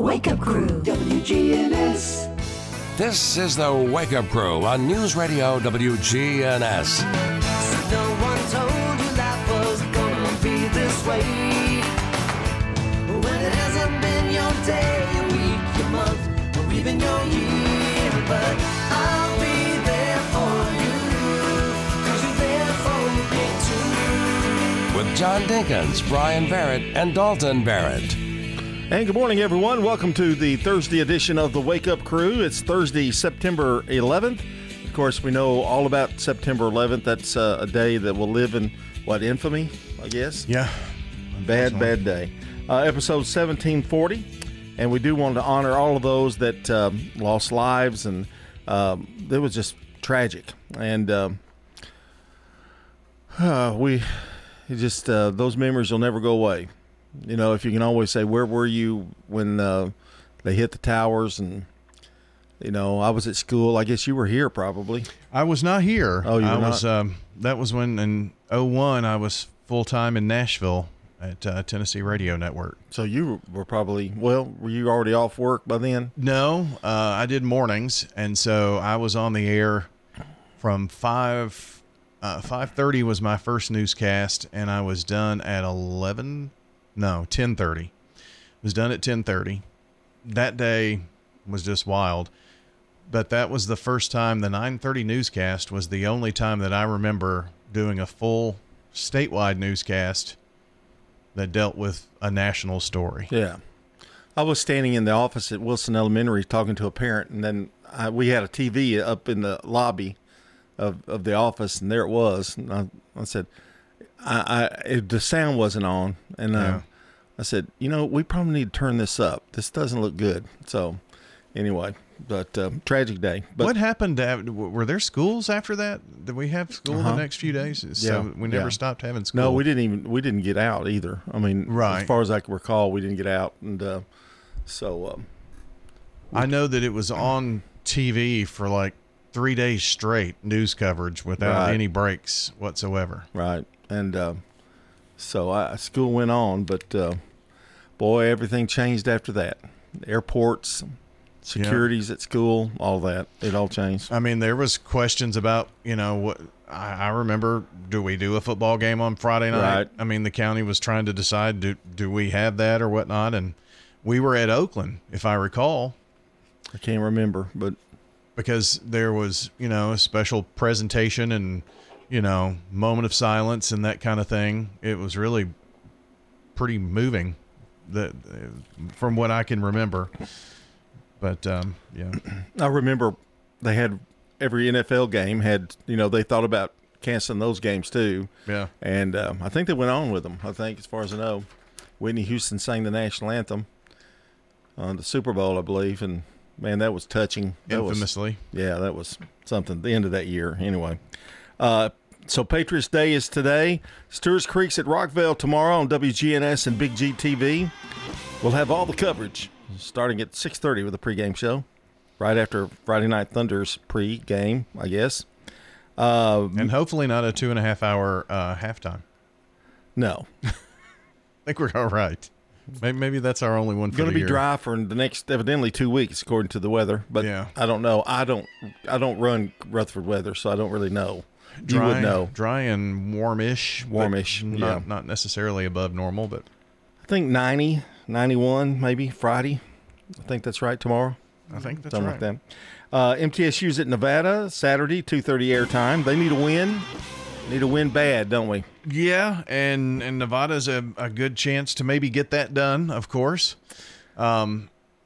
Wake Up Crew, WGNS. This is the Wake Up Crew on News Radio WGNS. No one told you life was gonna be this way. When it hasn't been your day, your week, your month, or even your year. But I'll be there for you, 'cause you're there for me too. With John Dinkins, Brian Barrett, and Dalton Barrett. And good morning, everyone. Welcome to the Thursday edition of the Wake Up Crew. It's Thursday, September 11th. Of course, we know all about September 11th. That's a day that will live in, infamy, I guess? Yeah. Bad day. Episode 1740. And we do want to honor all of those that lost lives. And it was just tragic. And those memories will never go away. You know, if you can always say, where were you when they hit the towers? And, you know, I was at school. I guess you were here probably. I was not here. Oh, you were not? That was when in 2001 I was full-time in Nashville at Tennessee Radio Network. So you were probably, were you already off work by then? No, I did mornings. And so I was on the air from 5:30 was my first newscast, and I was done at 10:30. Was done at 10:30. That day was just wild. But that was the first time. The 9:30 newscast was the only time that I remember doing a full statewide newscast that dealt with a national story. Yeah. I was standing in the office at Wilson Elementary talking to a parent, and then we had a TV up in the lobby of the office, and there it was. And I said, the sound wasn't on, and I said, we probably need to turn this up. This doesn't look good. So, anyway, but tragic day. But what happened? Were there schools after that? Did we have school the next few days? So we never stopped having school. No, we didn't get out either. I mean, right. As far as I can recall, we didn't get out, and I know that it was on TV for like 3 days straight, news coverage without any breaks whatsoever. Right. And so school went on, but boy, everything changed after that. Airports, securities at school, all that. It all changed. I mean, there was questions about, what I remember, do we do a football game on Friday night? Right. I mean, the county was trying to decide, do we have that or whatnot? And we were at Oakland, if I recall. I can't remember, but because there was, a special presentation and, moment of silence and that kind of thing. It was really pretty moving from what I can remember. But, yeah. I remember they had every NFL game had, they thought about canceling those games too. Yeah. And I think they went on with them, as far as I know. Whitney Houston sang the national anthem on the Super Bowl, I believe, and man, that was touching. Infamously. That was something. The end of that year, anyway. So Patriots Day is today. Stewart's Creek's at Rockville tomorrow on WGNS and Big G TV. We'll have all the coverage starting at 6:30 with a pregame show, right after Friday Night Thunder's pregame, I guess. And hopefully not a 2.5 hour halftime. No. I think we're all right. Maybe that's our only one for the year. Going to be dry for the next, evidently, 2 weeks, according to the weather. But I don't know. I don't run Rutherford weather, so I don't really know. You would know. Dry and warmish. Warmish, Not necessarily above normal, but I think 90, 91, maybe Friday. I think that's right. Tomorrow. I think that's something right. Like that. MTSU's at Nevada Saturday, 2:30 airtime. They need a win. Need a win bad, don't we? Yeah, and Nevada's a good chance to maybe get that done, of course. I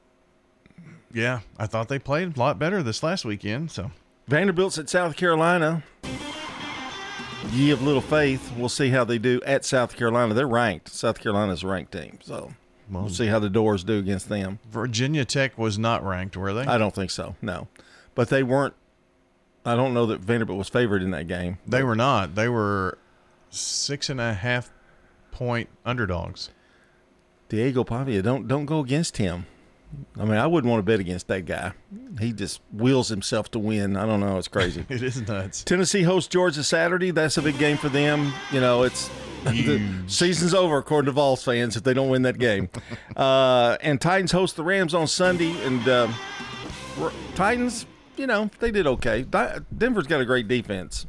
thought they played a lot better this last weekend. So Vanderbilt's at South Carolina. Ye of little faith. We'll see how they do at South Carolina. They're ranked. South Carolina's a ranked team, so we'll see how the Doors do against them. Virginia Tech was not ranked, were they? I don't think so, no. But they weren't. I don't know that Vanderbilt was favored in that game. They were not. They were 6.5 point underdogs. Diego Pavia, don't go against him. I mean, I wouldn't want to bet against that guy. He just wills himself to win. I don't know. It's crazy. It is nuts. Tennessee hosts Georgia Saturday. That's a big game for them. You know, it's The season's over, according to Vols fans, if they don't win that game. And Titans host the Rams on Sunday, and Titans, they did okay. Denver's got a great defense,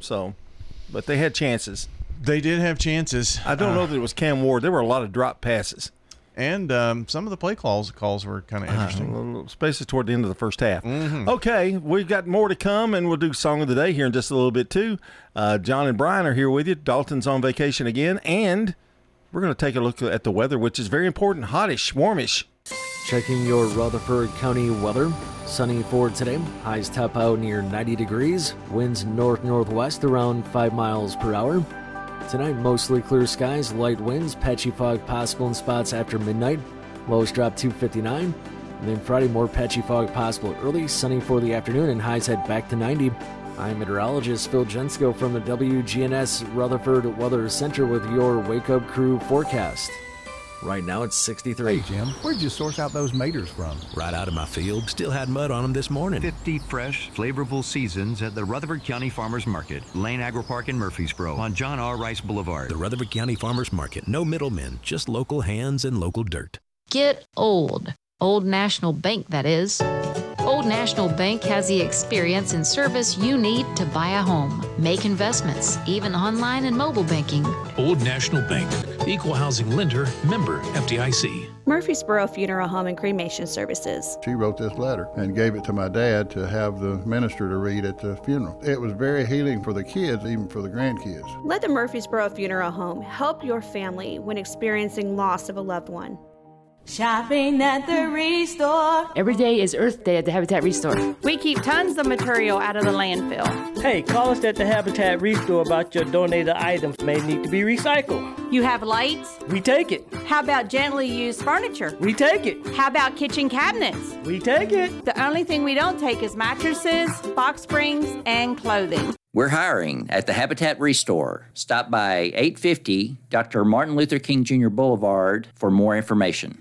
but they had chances. They did have chances. I don't know that it was Cam Ward. There were a lot of drop passes. And some of the play calls were kind of interesting. Especially toward the end of the first half. Mm-hmm. Okay, we've got more to come, and we'll do Song of the Day here in just a little bit, too. John and Brian are here with you. Dalton's on vacation again, and we're going to take a look at the weather, which is very important. Hottish, warmish. Checking your Rutherford County weather. Sunny for today. Highs top out near 90 degrees. Winds north-northwest around 5 miles per hour. Tonight, mostly clear skies, light winds, patchy fog possible in spots after midnight. Lows drop to 59. And then Friday, more patchy fog possible early, sunny for the afternoon, and highs head back to 90. I'm meteorologist Phil Jensko from the WGNS Rutherford Weather Center with your Wake Up Crew forecast. Right now, it's 63. Hey, Jim, where'd you source out those maters from? Right out of my field. Still had mud on them this morning. 50 fresh, flavorful seasons at the Rutherford County Farmers Market, Lane Agri Park in Murfreesboro, on John R. Rice Boulevard. The Rutherford County Farmers Market. No middlemen, just local hands and local dirt. Get old. Old National Bank, that is. Old National Bank has the experience and service you need to buy a home, make investments, even online and mobile banking. Old National Bank, equal housing lender, member FDIC. Murfreesboro Funeral Home and Cremation Services. She wrote this letter and gave it to my dad to have the minister to read at the funeral. It was very healing for the kids, even for the grandkids. Let the Murfreesboro Funeral Home help your family when experiencing loss of a loved one. Shopping at the Restore. Every day is Earth Day at the Habitat Restore. We keep tons of material out of the landfill. Hey, call us at the Habitat Restore about your donated items may need to be recycled. You have lights? We take it. How about gently used furniture? We take it. How about kitchen cabinets? We take it. The only thing we don't take is mattresses, box springs, and clothing. We're hiring at the Habitat Restore. Stop by 850 Dr. Martin Luther King Jr. Boulevard for more information.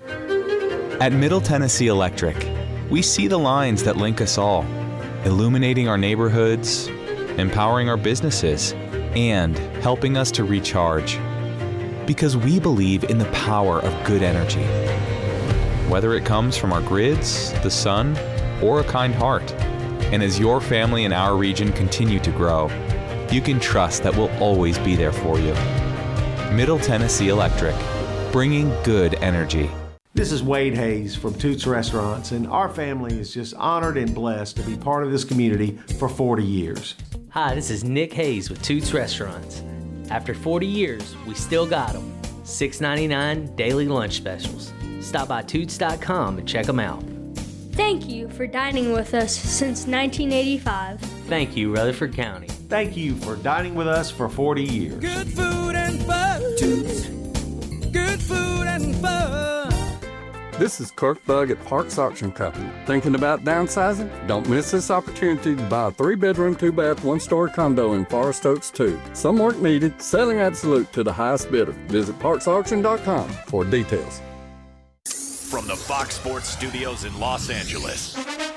At Middle Tennessee Electric, we see the lines that link us all, illuminating our neighborhoods, empowering our businesses, and helping us to recharge. Because we believe in the power of good energy. Whether it comes from our grids, the sun, or a kind heart. And as your family and our region continue to grow, you can trust that we'll always be there for you. Middle Tennessee Electric, bringing good energy. This is Wade Hayes from Toots Restaurants, and our family is just honored and blessed to be part of this community for 40 years. Hi, this is Nick Hayes with Toots Restaurants. After 40 years, we still got them. $6.99 daily lunch specials. Stop by Toots.com and check them out. Thank you for dining with us since 1985. Thank you, Rutherford County. Thank you for dining with us for 40 years. Good food and fun. Toots. Good food and fun. This is Kirk Bug at Parks Auction Company. Thinking about downsizing? Don't miss this opportunity to buy a 3-bedroom, 2-bath, 1-story condo in Forest Oaks 2. Some work needed, selling absolute to the highest bidder. Visit parksauction.com for details. From the Fox Sports Studios in Los Angeles,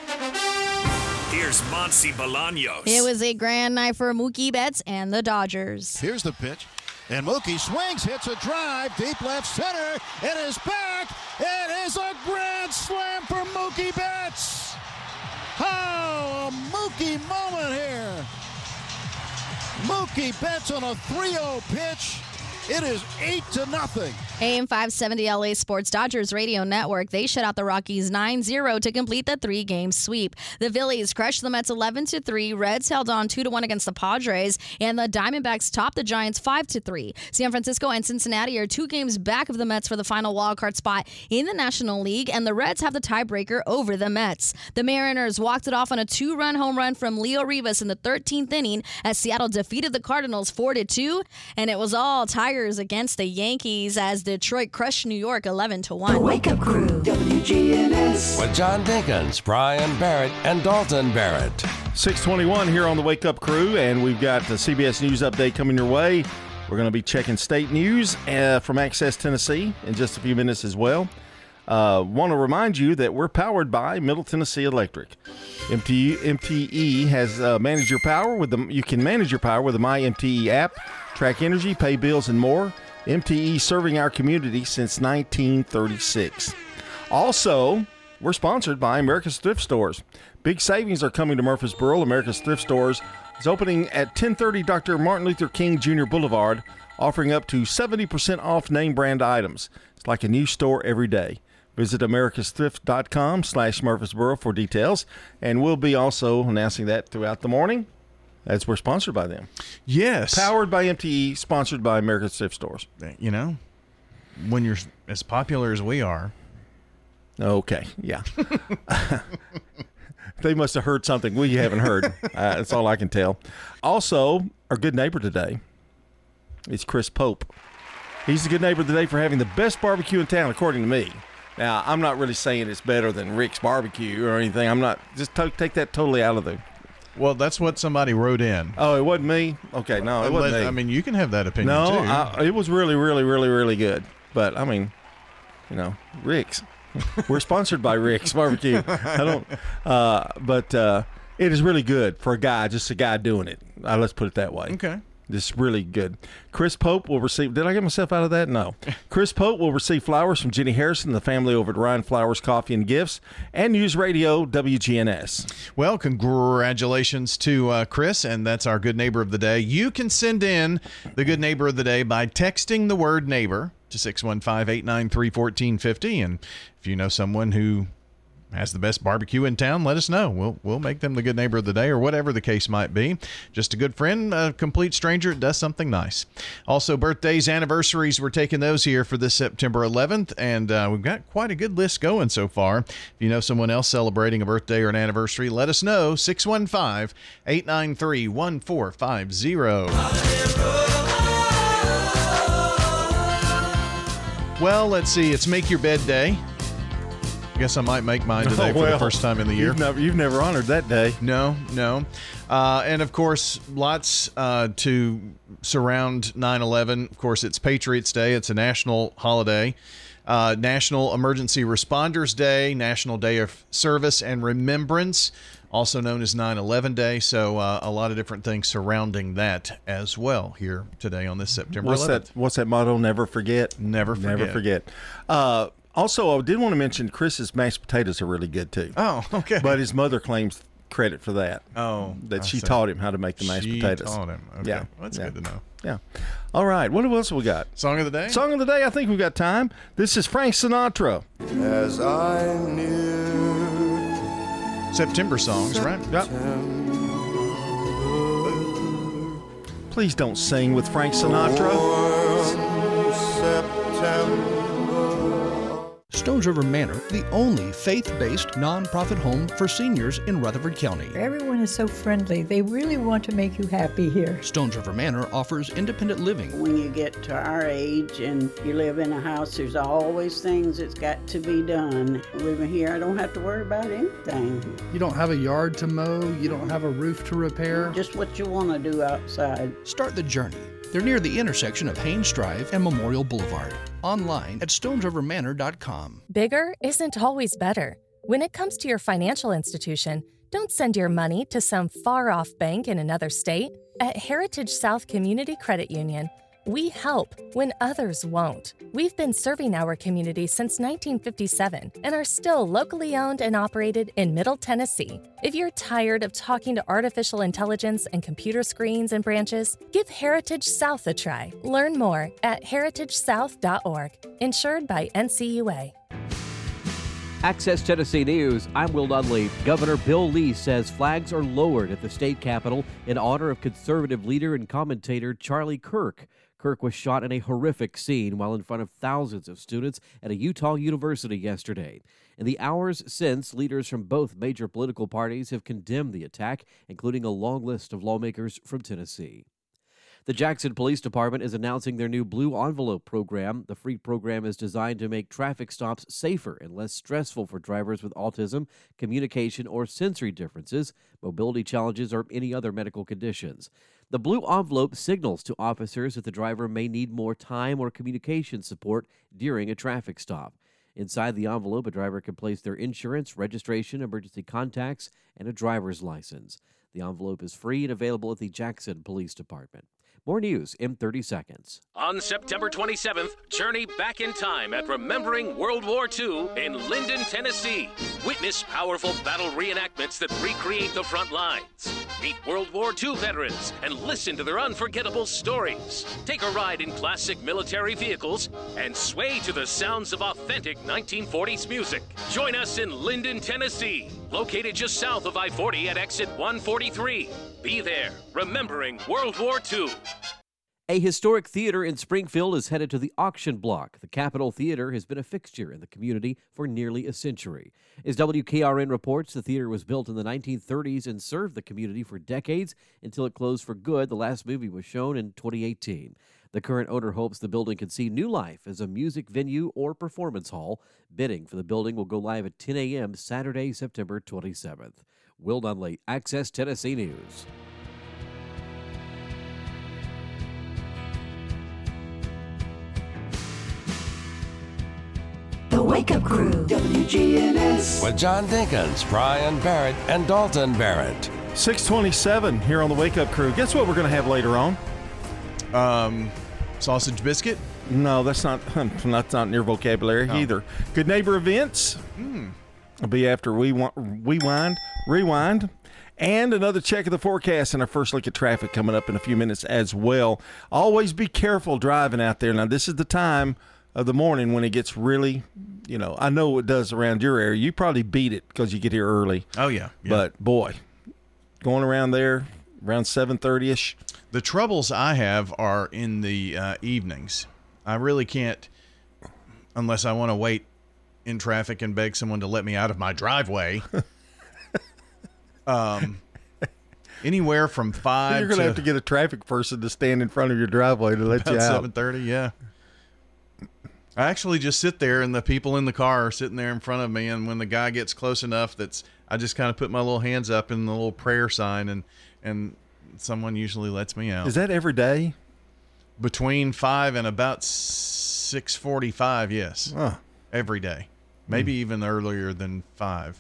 here's Monsi Bolaños. It was a grand night for Mookie Betts and the Dodgers. Here's the pitch, and Mookie swings, hits a drive, deep left center. It is back. It is a grand slam for Mookie Betts. Oh, a Mookie moment here. Mookie Betts on a 3-0 pitch. It is 8-0. AM 570 LA Sports Dodgers Radio Network. They shut out the Rockies 9-0 to complete the 3-game sweep. The Phillies crushed the Mets 11-3. Reds held on 2-1 against the Padres, and the Diamondbacks topped the Giants 5-3. San Francisco and Cincinnati are 2 games back of the Mets for the final wildcard spot in the National League, and the Reds have the tiebreaker over the Mets. The Mariners walked it off on a 2-run home run from Leo Rivas in the 13th inning as Seattle defeated the Cardinals 4-2, and it was all Tigers against the Yankees as Detroit crushed New York 11-1. The Wake Up Crew, WGNS. With John Dinkins, Brian Barrett, and Dalton Barrett. 6:21 here on the Wake Up Crew, and we've got the CBS News update coming your way. We're going to be checking state news from Access Tennessee in just a few minutes as well. Want to remind you that we're powered by Middle Tennessee Electric. MTE has managed your power with you can manage your power with the My MTE app, track energy, pay bills, and more. MTE serving our community since 1936. Also, we're sponsored by America's Thrift Stores. Big savings are coming to Murfreesboro. America's Thrift Stores is opening at 1030 Dr. Martin Luther King Jr. Boulevard, offering up to 70% off name brand items. It's like a new store every day. Visit americasthrift.com/Murfreesboro for details, and we'll be also announcing that throughout the morning as we're sponsored by them. Yes. Powered by MTE, sponsored by America's Thrift Stores. You know, when you're as popular as we are. Okay, yeah. They must have heard something we haven't heard. That's all I can tell. Also, our good neighbor today is Chris Pope. He's the good neighbor today for having the best barbecue in town, according to me. Now, I'm not really saying it's better than Rick's Barbecue or anything. I'm not. Just take that totally out of the. Well, that's what somebody wrote in. Oh, it wasn't me? Okay, no, it wasn't me. I mean, you can have that opinion, too. No, it was really, really, really, really good. But, I mean, Rick's. We're sponsored by Rick's Barbecue. But it is really good for just a guy doing it. Let's put it that way. Okay. This is really good. Chris Pope will receive. Did I get myself out of that? No. Chris Pope will receive flowers from Jenny Harrison, the family over at Ryan Flowers Coffee and Gifts, and News Radio WGNS. Well, congratulations to Chris, and that's our good neighbor of the day. You can send in the good neighbor of the day by texting the word neighbor to 615-893-1450, and if you know someone who has the best barbecue in town, let us know. We'll make them the good neighbor of the day, or whatever the case might be. Just a good friend, a complete stranger, does something nice. Also, birthdays, anniversaries, we're taking those here for this September 11th, and we've got quite a good list going so far. If you know someone else celebrating a birthday or an anniversary, let us know. 615-893-1450. Well, let's see. It's Make Your Bed Day. I guess I might make mine today for the first time in the year. You've never honored that day. No. And, of course, lots to surround 9/11. Of course, it's Patriots Day. It's a national holiday. National Emergency Responders Day, National Day of Service and Remembrance, also known as 9/11 Day. So a lot of different things surrounding that as well here today on this September 11th. What's that motto? Never forget? Never forget. Also, I did want to mention Chris's mashed potatoes are really good, too. Oh, okay. But his mother claims credit for that. Oh. That she taught him how to make the mashed potatoes. She taught him. Okay. Yeah. Well, that's good to know. Yeah. All right. What else we got? Song of the day? Song of the day. I think we've got time. This is Frank Sinatra. As I knew. September songs, right? Yep. Please don't sing with Frank Sinatra. September. Stones River Manor, the only faith-based nonprofit home for seniors in Rutherford County. Everyone is so friendly. They really want to make you happy here. Stones River Manor offers independent living. When you get to our age and you live in a house, there's always things that's got to be done. Living here, I don't have to worry about anything. You don't have a yard to mow. You don't have a roof to repair. Just what you want to do outside. Start the journey. They're near the intersection of Haynes Drive and Memorial Boulevard. Online at stonesrivermanor.com. Bigger isn't always better. When it comes to your financial institution, don't send your money to some far-off bank in another state. At Heritage South Community Credit Union, we help when others won't. We've been serving our community since 1957 and are still locally owned and operated in Middle Tennessee. If you're tired of talking to artificial intelligence and computer screens and branches, give Heritage South a try. Learn more at heritagesouth.org. Insured by NCUA. Access Tennessee News, I'm Will Dudley. Governor Bill Lee says flags are lowered at the state capitol in honor of conservative leader and commentator Charlie Kirk. Kirk was shot in a horrific scene while in front of thousands of students at a Utah university yesterday. In the hours since, leaders from both major political parties have condemned the attack, including a long list of lawmakers from Tennessee. The Jackson Police Department is announcing their new Blue Envelope program. The free program is designed to make traffic stops safer and less stressful for drivers with autism, communication, or sensory differences, mobility challenges, or any other medical conditions. The Blue Envelope signals to officers that the driver may need more time or communication support during a traffic stop. Inside the envelope, a driver can place their insurance, registration, emergency contacts, and a driver's license. The envelope is free and available at the Jackson Police Department. More news in 30 seconds. On September 27th, journey back in time at Remembering World War II in Linden, Tennessee. Witness powerful battle reenactments that recreate the front lines. Meet World War II veterans and listen to their unforgettable stories. Take a ride in classic military vehicles and sway to the sounds of authentic 1940s music. Join us in Linden, Tennessee, located just south of I-40 at exit 143. Be there, remembering World War II. A historic theater in Springfield is headed to the auction block. The Capitol Theater has been a fixture in the community for nearly a century. As WKRN reports, the theater was built in the 1930s and served the community for decades until it closed for good. The last movie was shown in 2018. The current owner hopes the building can see new life as a music venue or performance hall. Bidding for the building will go live at 10 a.m. Saturday, September 27th. Will Dunley, Access Tennessee News. The Wake Up Crew, WGNS. With John Dinkins, Brian Barrett, and Dalton Barrett. 627 here on the Wake Up Crew. Guess what we're going to have later on? Sausage biscuit? No, that's not in your vocabulary either. Good neighbor events. It'll be after rewind, and another check of the forecast and our first look at traffic coming up in a few minutes as well. Always be careful driving out there. Now, this is the time of the morning when it gets really, I know it does around your area. You probably beat it because you get here early. Oh, yeah. But, boy, going around there around 7:30-ish. The troubles I have are in the evenings. I really can't, unless I want to wait in traffic and beg someone to let me out of my driveway. Anywhere from 5 You're going to have to get a traffic person to stand in front of your driveway to let you out. 7:30, yeah. I actually just sit there, and the people in the car are sitting there in front of me, and when the guy gets close enough, I just kind of put my little hands up in the little prayer sign, and someone usually lets me out. Is that every day? Between 5 and about 6:45, yes. Every day. Maybe even earlier than 5.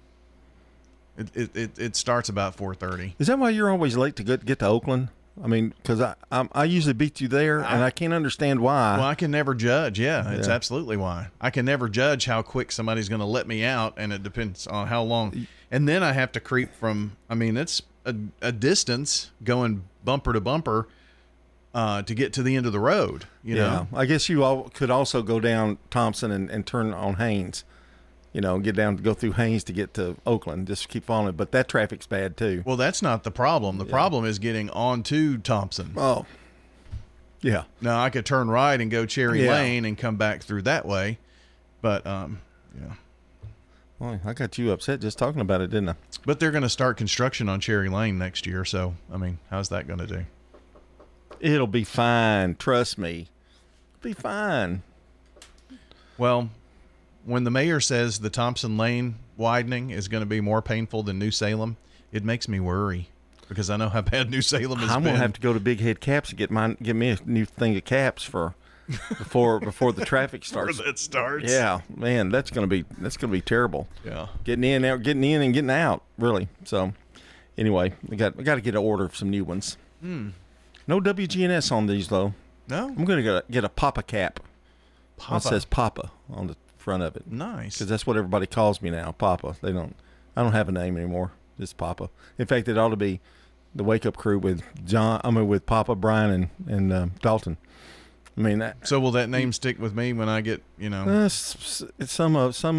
It starts about 4:30. Is that why you're always late to get to Oakland? I mean, because I usually beat you there, and I can't understand why. Well, I can never judge. Yeah, it's absolutely why. I can never judge how quick somebody's going to let me out, and it depends on how long. And then I have to creep from, it's a distance going bumper to bumper to get to the end of the road. You know? I guess you could also go down Thompson and turn on Haynes. Get down to go through Haynes to get to Oakland. Just keep following. But that traffic's bad, too. Well, that's not the problem. The problem is getting onto Thompson. Oh, yeah. Now, I could turn right and go Cherry Lane and come back through that way. But, yeah. Well, I got you upset just talking about it, didn't I? But they're going to start construction on Cherry Lane next year. So, how's that going to do? It'll be fine. Trust me. It'll be fine. Well, when the mayor says the Thompson Lane widening is going to be more painful than New Salem, it makes me worry because I know how bad New Salem has been. I'm going to have to go to Big Head Caps and get me a new thing of caps before the traffic starts. Before that starts. Yeah, man, that's going to be terrible. Yeah, getting in and getting out, really. So, anyway, I got to get an order of some new ones. No WGNS on these though. No, I'm going to get a Papa cap. It says Papa on the front of it. Nice. Because that's what everybody calls me now, Papa. I don't have a name anymore. Just Papa. In fact, it ought to be the Wake Up Crew with with Papa, Brian, and Dalton. So will that name stick with me when I get, It's some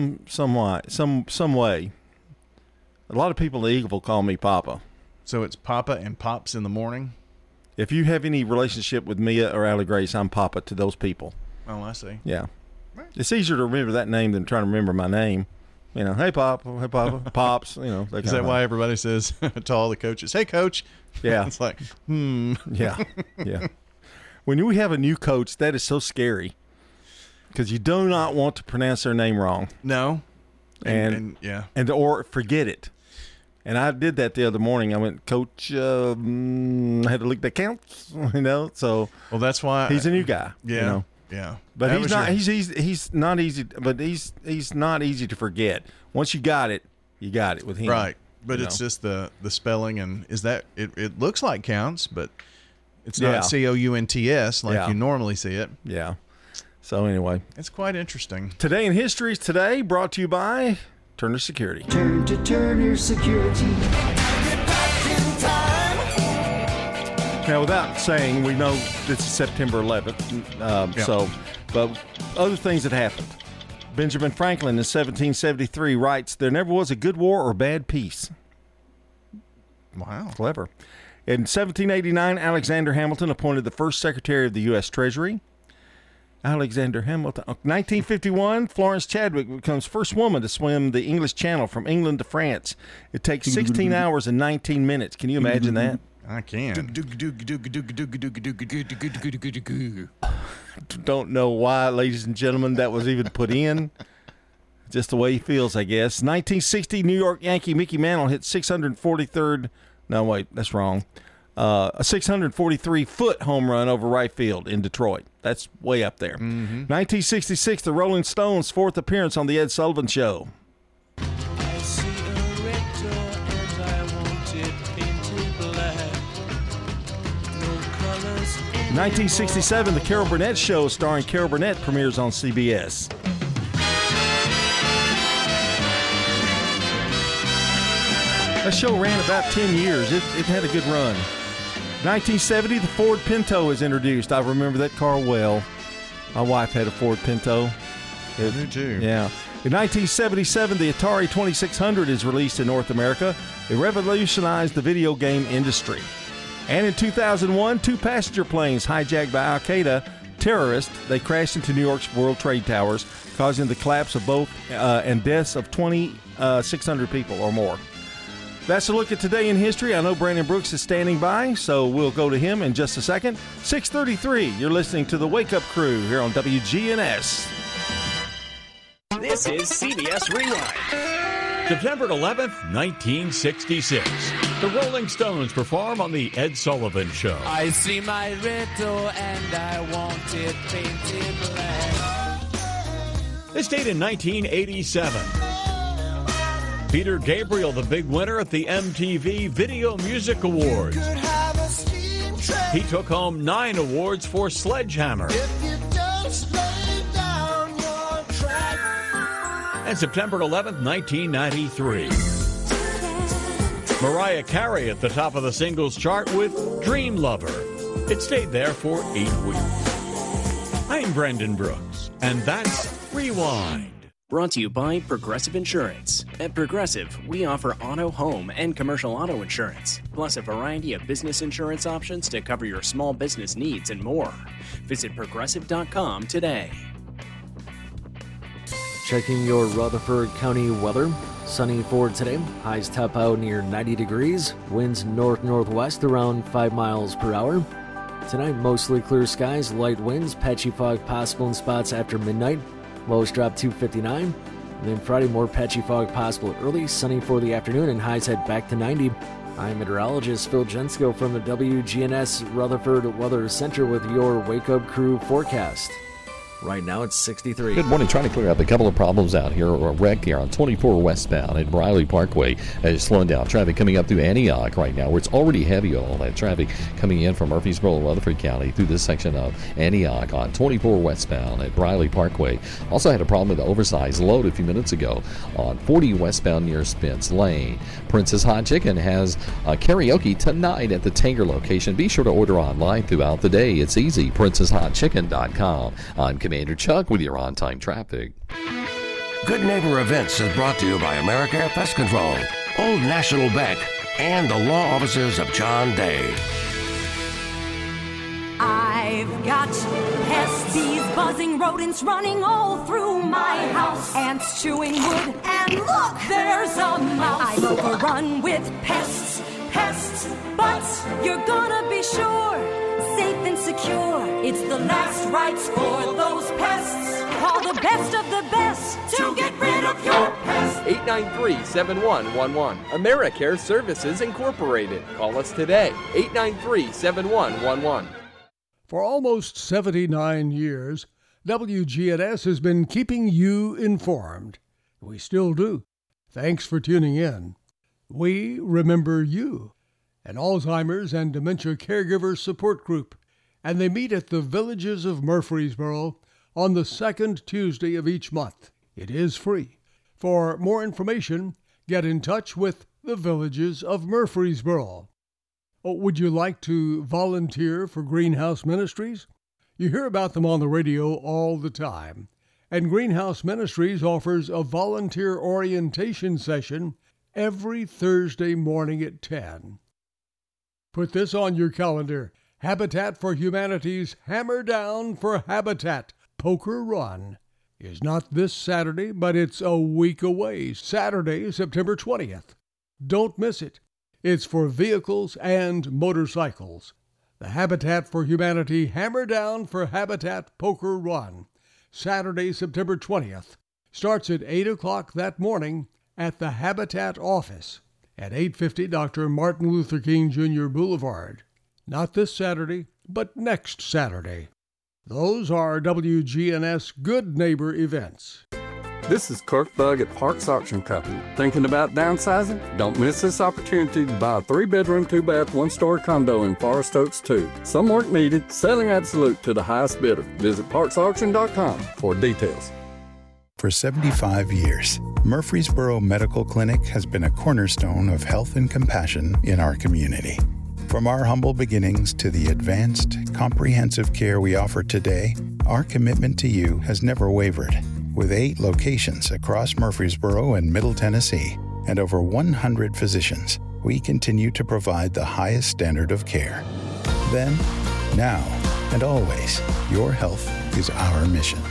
way. A lot of people in the Eagleville call me Papa. So it's Papa and Pops in the morning? If you have any relationship with Mia or Allie Grace, I'm Papa to those people. Oh, I see. Yeah. It's easier to remember that name than trying to remember my name. Hey, Papa, Pops, Is that why everybody says to all the coaches, hey, Coach? Yeah. It's like, Yeah. When we have a new coach, that is so scary because you do not want to pronounce their name wrong. No. Or forget it. And I did that the other morning. I went, Coach, I had to look that counts, so. Well, that's why. He's a new guy. Yeah. Yeah. But he's not easy, but he's not easy to forget. Once you got it with him. Right. But it's just the spelling, and is that it looks like counts, but It's not COUNTS like Yeah. you normally see it. Yeah. So anyway, it's quite interesting. Today in History today, brought to you by Turner Security. Turn to Turner Security. Now, without saying, we know this is September 11th. But other things that happened. Benjamin Franklin in 1773 writes, "There never was a good war or bad peace." Wow. Clever. In 1789, Alexander Hamilton appointed the first Secretary of the U.S. Treasury. Alexander Hamilton. 1951, Florence Chadwick becomes first woman to swim the English Channel from England to France. It takes 16 hours and 19 minutes. Can you imagine that? I can. Don't know why, ladies and gentlemen, that was even put in. Just the way he feels, I guess. 1960, New York Yankee Mickey Mantle hit 643rd. No, wait, that's wrong. A 643-foot home run over right field in Detroit. That's way up there. 1966, the Rolling Stones' fourth appearance on the Ed Sullivan Show. 1967, The Carol Burnett Show starring Carol Burnett premieres on CBS. That show ran about 10 years. It had a good run. 1970, the Ford Pinto is introduced. I remember that car well. My wife had a Ford Pinto. I do too. Yeah. In 1977, the Atari 2600 is released in North America. It revolutionized the video game industry. And in 2001, two passenger planes hijacked by Al-Qaeda terrorists, they crashed into New York's World Trade Towers, causing the collapse of both and deaths of 2,600 people or more. That's a look at Today in History. I know Brandon Brooks is standing by, so we'll go to him in just a second. 6:33, you're listening to the Wake Up Crew here on WGNS. This is CBS Rewind. September 11th, 1966. The Rolling Stones perform on The Ed Sullivan Show. I see my riddle and I want it painted black. This date in 1987. Peter Gabriel, the big winner at the MTV Video Music Awards. He took home 9 awards for Sledgehammer. And September 11th, 1993. Mariah Carey at the top of the singles chart with Dream Lover. It stayed there for 8 weeks. I'm Brendan Brooks, and that's Rewind. Brought to you by Progressive Insurance. At Progressive, we offer auto, home, and commercial auto insurance, plus a variety of business insurance options to cover your small business needs and more. Visit Progressive.com today. Checking your Rutherford County weather. Sunny for today. Highs top out near 90 degrees. Winds north-northwest around 5 miles per hour. Tonight, mostly clear skies, light winds, patchy fog possible in spots after midnight. Lows drop to 59. And then Friday, more patchy fog possible early, sunny for the afternoon, and highs head back to 90. I'm meteorologist Phil Jensko from the WGNS Rutherford Weather Center with your Wake Up Crew forecast. Right now it's 63. Good morning. Trying to clear up a couple of problems out here, or a wreck here on 24 westbound at Briley Parkway. Slowing down traffic coming up through Antioch right now, where it's already heavy all that traffic coming in from Murfreesboro and Rutherford County through this section of Antioch on 24 westbound at Briley Parkway. Also had a problem with the oversized load a few minutes ago on 40 westbound near Spence Lane. Princess Hot Chicken has karaoke tonight at the Tanger location. Be sure to order online throughout the day. It's easy. PrincessHotChicken.com. I'm Commander Chuck with your on-time traffic. Good Neighbor Events is brought to you by Americare Pest Control, Old National Bank, and the law offices of John Day. I've got pests, bees, buzzing rodents running all through my house. Ants chewing wood, and look, there's a mouse. I'm overrun with pests, but you're gonna be sure, safe and secure. It's the last rites for those pests. Call the best of the best to get rid of your pests. 893-7111. AmeriCare Services Incorporated. Call us today. 893-7111. For almost 79 years, WGNS has been keeping you informed. We still do. Thanks for tuning in. We remember you. an Alzheimer's and dementia caregiver support group, and they meet at the Villages of Murfreesboro on the second Tuesday of each month. It is free. For more information, get in touch with the Villages of Murfreesboro. Oh, would you like to volunteer for Greenhouse Ministries? You hear about them on the radio all the time. And Greenhouse Ministries offers a volunteer orientation session every Thursday morning at 10. Put this on your calendar. Habitat for Humanity's Hammer Down for Habitat Poker Run is not this Saturday, but it's a week away, Saturday, September 20th. Don't miss it. It's for vehicles and motorcycles. The Habitat for Humanity Hammer Down for Habitat Poker Run, Saturday, September 20th, starts at 8 o'clock that morning at the Habitat office at 850 Dr. Martin Luther King Jr. Boulevard. Not this Saturday, but next Saturday. Those are WGNS Good Neighbor events. This is Kirk Bug at Parks Auction Company. Thinking about downsizing? Don't miss this opportunity to buy a 3-bedroom, 2-bath, 1-story condo in Forest Oaks 2. Some work needed, selling absolute to the highest bidder. Visit parksauction.com for details. For 75 years, Murfreesboro Medical Clinic has been a cornerstone of health and compassion in our community. From our humble beginnings to the advanced, comprehensive care we offer today, our commitment to you has never wavered. With 8 locations across Murfreesboro and Middle Tennessee and over 100 physicians, we continue to provide the highest standard of care. Then, now, and always, your health is our mission.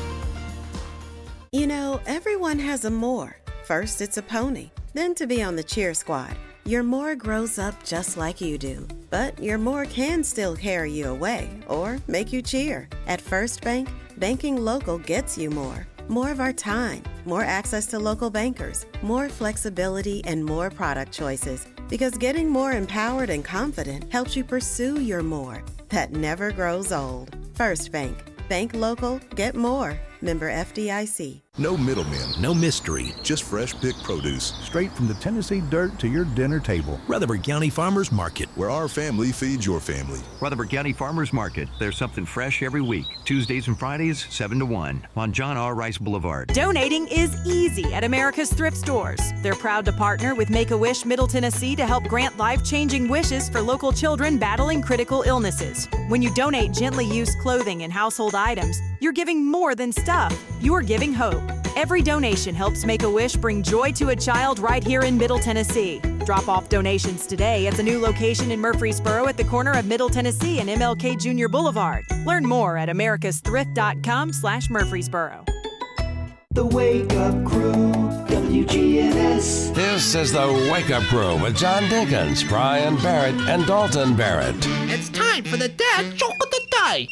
You know, everyone has a more. First, it's a pony, then to be on the cheer squad. Your more grows up just like you do, but your more can still carry you away or make you cheer. At First Bank, banking local gets you more. More of our time, more access to local bankers, more flexibility, and more product choices. Because getting more empowered and confident helps you pursue your more. That never grows old. First Bank. Bank local, get more. Member FDIC. No middlemen, no mystery, just fresh picked produce. Straight from the Tennessee dirt to your dinner table. Rutherford County Farmers Market, where our family feeds your family. Rutherford County Farmers Market. There's something fresh every week. Tuesdays and Fridays, 7 to 1 on John R. Rice Boulevard. Donating is easy at America's Thrift Stores. They're proud to partner with Make-A-Wish Middle Tennessee to help grant life-changing wishes for local children battling critical illnesses. When you donate gently used clothing and household items, you're giving more than stuff. You're giving hope. Every donation helps Make-A-Wish bring joy to a child right here in Middle Tennessee. Drop off donations today at the new location in Murfreesboro at the corner of Middle Tennessee and MLK Jr. Boulevard. Learn more at americasthrift.com/Murfreesboro. The Wake Up Crew, WGNS. This is the Wake Up Crew with John Dinkins, Brian Barrett, and Dalton Barrett. It's time for the dad joke of the day.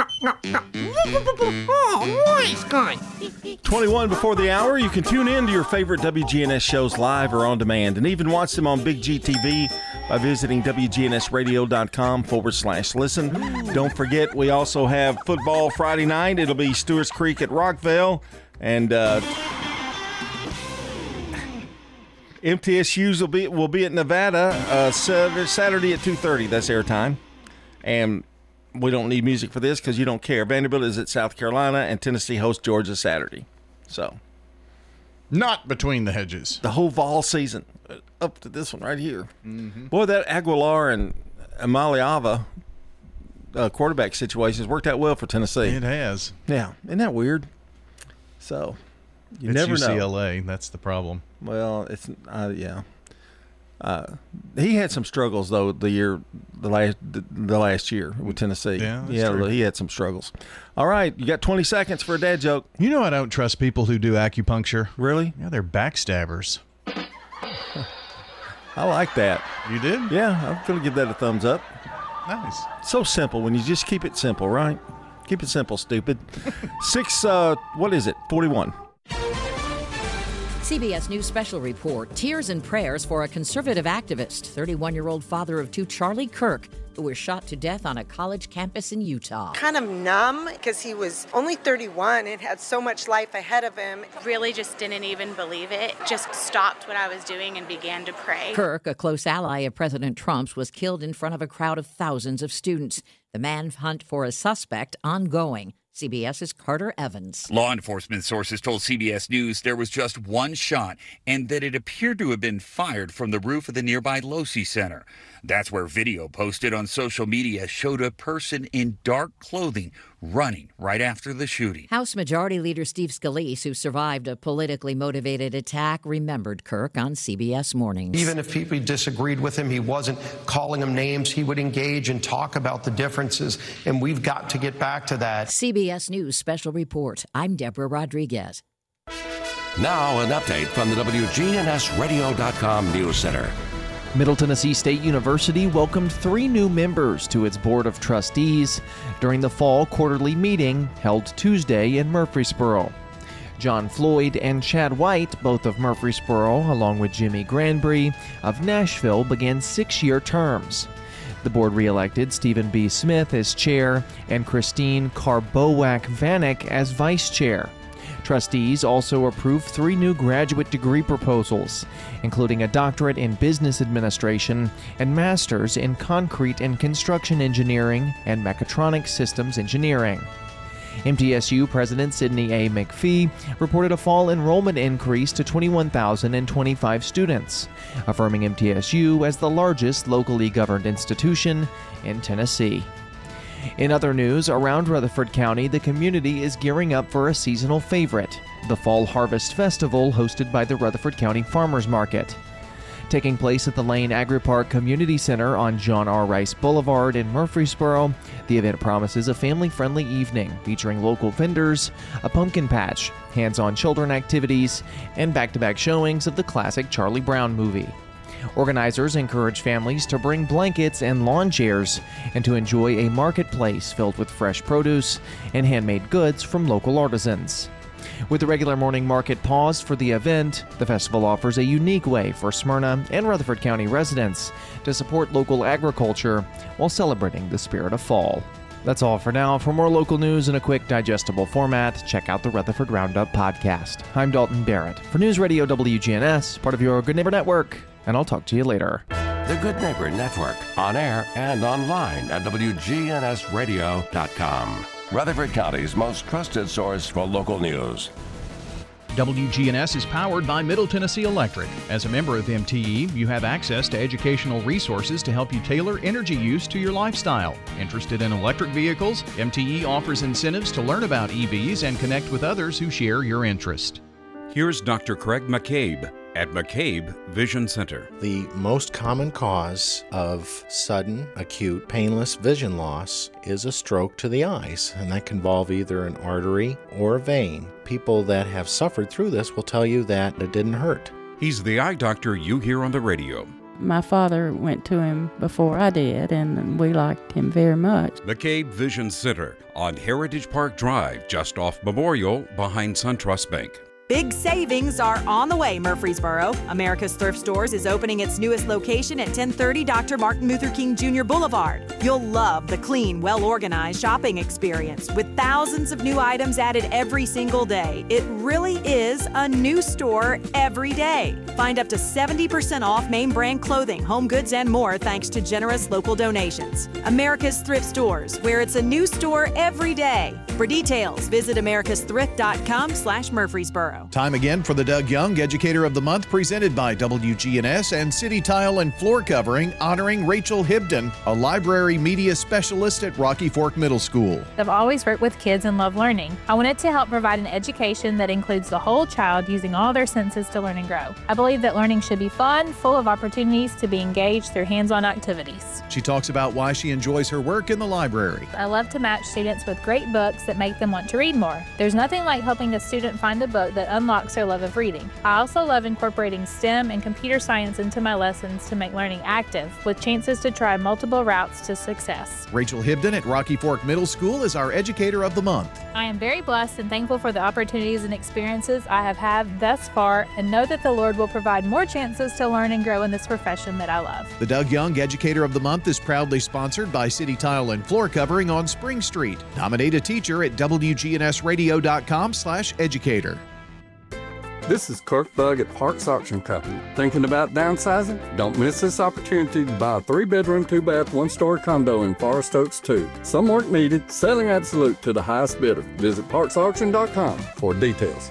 Oh, nice guy. 21 before the hour, you can tune in to your favorite WGNS shows live or on demand, and even watch them on Big GTV by visiting WGNSradio.com/listen. Don't forget, we also have football Friday night. It'll be Stewart's Creek at Rockville. And MTSU's will be at Nevada Saturday at 2:30. That's their time. And we don't need music for this because you don't care. Vanderbilt is at South Carolina, and Tennessee hosts Georgia Saturday. So, not between the hedges. The whole fall season up to this one right here. Mm-hmm. Boy, that Aguilar and Amaliava quarterback situation has worked out well for Tennessee. It has. Yeah, isn't that weird? So, it's never know. UCLA. That's the problem. Well, it's yeah. He had some struggles though the last year with Tennessee. Yeah, that's true. He had some struggles. All right, you got 20 seconds for a dad joke. You know I don't trust people who do acupuncture. Really? Yeah, they're backstabbers. I like that. You did? Yeah, I'm gonna give that a thumbs up. Nice. So simple when you just keep it simple, right? Keep it simple, stupid. 41. CBS News Special Report, tears and prayers for a conservative activist, 31-year-old father of two, Charlie Kirk, who was shot to death on a college campus in Utah. Kind of numb because he was only 31 and had so much life ahead of him. Really just didn't even believe it. Just stopped what I was doing and began to pray. Kirk, a close ally of President Trump's, was killed in front of a crowd of thousands of students. The manhunt for a suspect ongoing. CBS's Carter Evans. Law enforcement sources told CBS News there was just one shot and that it appeared to have been fired from the roof of the nearby Losey Center. That's where video posted on social media showed a person in dark clothing running right after the shooting. House Majority Leader Steve Scalise, who survived a politically motivated attack, remembered Kirk on CBS Mornings. Even if people disagreed with him, he wasn't calling them names. He would engage and talk about the differences, and we've got to get back to that. CBS News Special Report. I'm Deborah Rodriguez. Now an update from the WGNSradio.com News Center. Middle Tennessee State University welcomed 3 new members to its Board of Trustees during the fall quarterly meeting held Tuesday in Murfreesboro. John Floyd and Chad White, both of Murfreesboro, along with Jimmy Granbury of Nashville, began 6-year terms. The board re-elected Stephen B. Smith as chair and Christine Karbowak-Vanek as vice chair. Trustees also approved 3 new graduate degree proposals, including a doctorate in business administration and master's in concrete and construction engineering and mechatronic systems engineering. MTSU President Sidney A. McPhee reported a fall enrollment increase to 21,025 students, affirming MTSU as the largest locally governed institution in Tennessee. In other news, around Rutherford County, the community is gearing up for a seasonal favorite, the Fall Harvest Festival hosted by the Rutherford County Farmers Market. Taking place at the Lane Agri-Park Community Center on John R. Rice Boulevard in Murfreesboro, the event promises a family-friendly evening featuring local vendors, a pumpkin patch, hands-on children activities, and back-to-back showings of the classic Charlie Brown movie. Organizers encourage families to bring blankets and lawn chairs and to enjoy a marketplace filled with fresh produce and handmade goods from local artisans. With the regular morning market paused for the event, the festival offers a unique way for Smyrna and Rutherford County residents to support local agriculture while celebrating the spirit of fall. That's all for now. For more local news in a quick, digestible format, check out the Rutherford Roundup podcast. I'm Dalton Barrett for News Radio WGNS, part of your Good Neighbor Network, and I'll talk to you later. The Good Neighbor Network, on air and online at WGNSradio.com. Rutherford County's most trusted source for local news. WGNS is powered by Middle Tennessee Electric. As a member of MTE, you have access to educational resources to help you tailor energy use to your lifestyle. Interested in electric vehicles? MTE offers incentives to learn about EVs and connect with others who share your interest. Here's Dr. Craig McCabe at McCabe Vision Center. The most common cause of sudden, acute, painless vision loss is a stroke to the eyes, and that can involve either an artery or a vein. People that have suffered through this will tell you that it didn't hurt. He's the eye doctor you hear on the radio. My father went to him before I did, and we liked him very much. McCabe Vision Center on Heritage Park Drive, just off Memorial, behind SunTrust Bank. Big savings are on the way, Murfreesboro. America's Thrift Stores is opening its newest location at 1030 Dr. Martin Luther King Jr. Boulevard. You'll love the clean, well-organized shopping experience with thousands of new items added every single day. It really is a new store every day. Find up to 70% off name brand clothing, home goods, and more thanks to generous local donations. America's Thrift Stores, where it's a new store every day. For details, visit americasthrift.com/Murfreesboro. Time again for the Doug Young Educator of the Month, presented by WGNS and City Tile and Floor Covering, honoring Rachel Hibden, a library media specialist at Rocky Fork Middle School. I've always worked with kids and love learning. I wanted to help provide an education that includes the whole child using all their senses to learn and grow. I believe that learning should be fun, full of opportunities to be engaged through hands-on activities. She talks about why she enjoys her work in the library. I love to match students with great books that make them want to read more. There's nothing like helping a student find a book that unlocks their love of reading. I also love incorporating STEM and computer science into my lessons to make learning active, with chances to try multiple routes to success. Rachel Hibden at Rocky Fork Middle School is our Educator of the Month. I am very blessed and thankful for the opportunities and experiences I have had thus far, and know that the Lord will provide more chances to learn and grow in this profession that I love. The Doug Young Educator of the Month is proudly sponsored by City Tile and Floor Covering on Spring Street. Nominate a teacher at WGNSradio.com/educator. This is Kirk Bug at Parks Auction Company. Thinking about downsizing? Don't miss this opportunity to buy a 3-bedroom, 2-bath, 1-story condo in Forest Oaks 2. Some work needed, selling absolute to the highest bidder. Visit parksauction.com for details.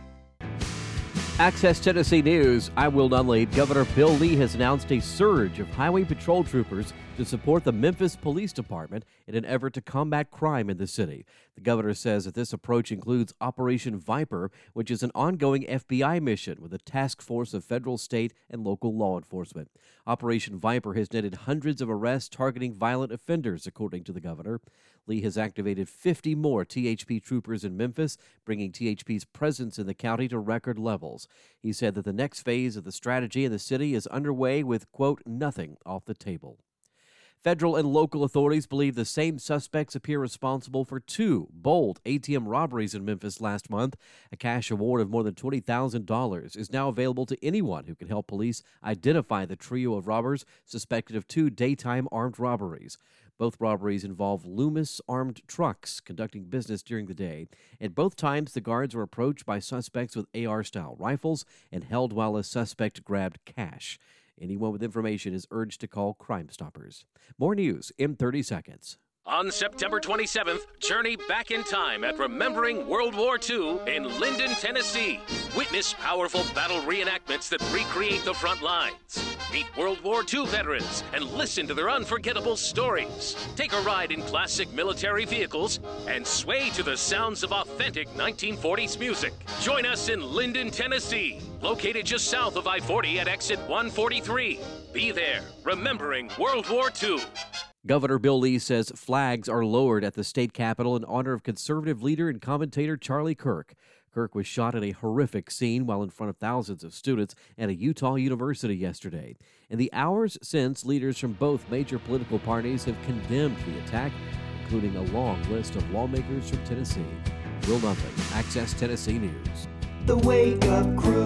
Access Tennessee News, I'm Will Nunley. Governor Bill Lee has announced a surge of highway patrol troopers to support the Memphis Police Department in an effort to combat crime in the city. The governor says that this approach includes Operation Viper, which is an ongoing FBI mission with a task force of federal, state, and local law enforcement. Operation Viper has netted hundreds of arrests targeting violent offenders, according to the governor. Lee has activated 50 more THP troopers in Memphis, bringing THP's presence in the county to record levels. He said that the next phase of the strategy in the city is underway with, quote, nothing off the table. Federal and local authorities believe the same suspects appear responsible for 2 bold ATM robberies in Memphis last month. A cash award of more than $20,000 is now available to anyone who can help police identify the trio of robbers suspected of 2 daytime armed robberies. Both robberies involve Loomis armed trucks conducting business during the day. At both times, the guards were approached by suspects with AR-style rifles and held while a suspect grabbed cash. Anyone with information is urged to call Crime Stoppers. More news in 30 seconds. On September 27th, journey back in time at Remembering World War II in Linden, Tennessee. Witness powerful battle reenactments that recreate the front lines. Meet World War II veterans and listen to their unforgettable stories. Take a ride in classic military vehicles and sway to the sounds of authentic 1940s music. Join us in Linden, Tennessee, located just south of I-40 at exit 143. Be there, remembering World War II. Governor Bill Lee says flags are lowered at the state capitol in honor of conservative leader and commentator Charlie Kirk. Kirk was shot in a horrific scene while in front of thousands of students at a Utah university yesterday. In the hours since, leaders from both major political parties have condemned the attack, including a long list of lawmakers from Tennessee. Will Nunley, Access Tennessee News. The Wake Up Crew,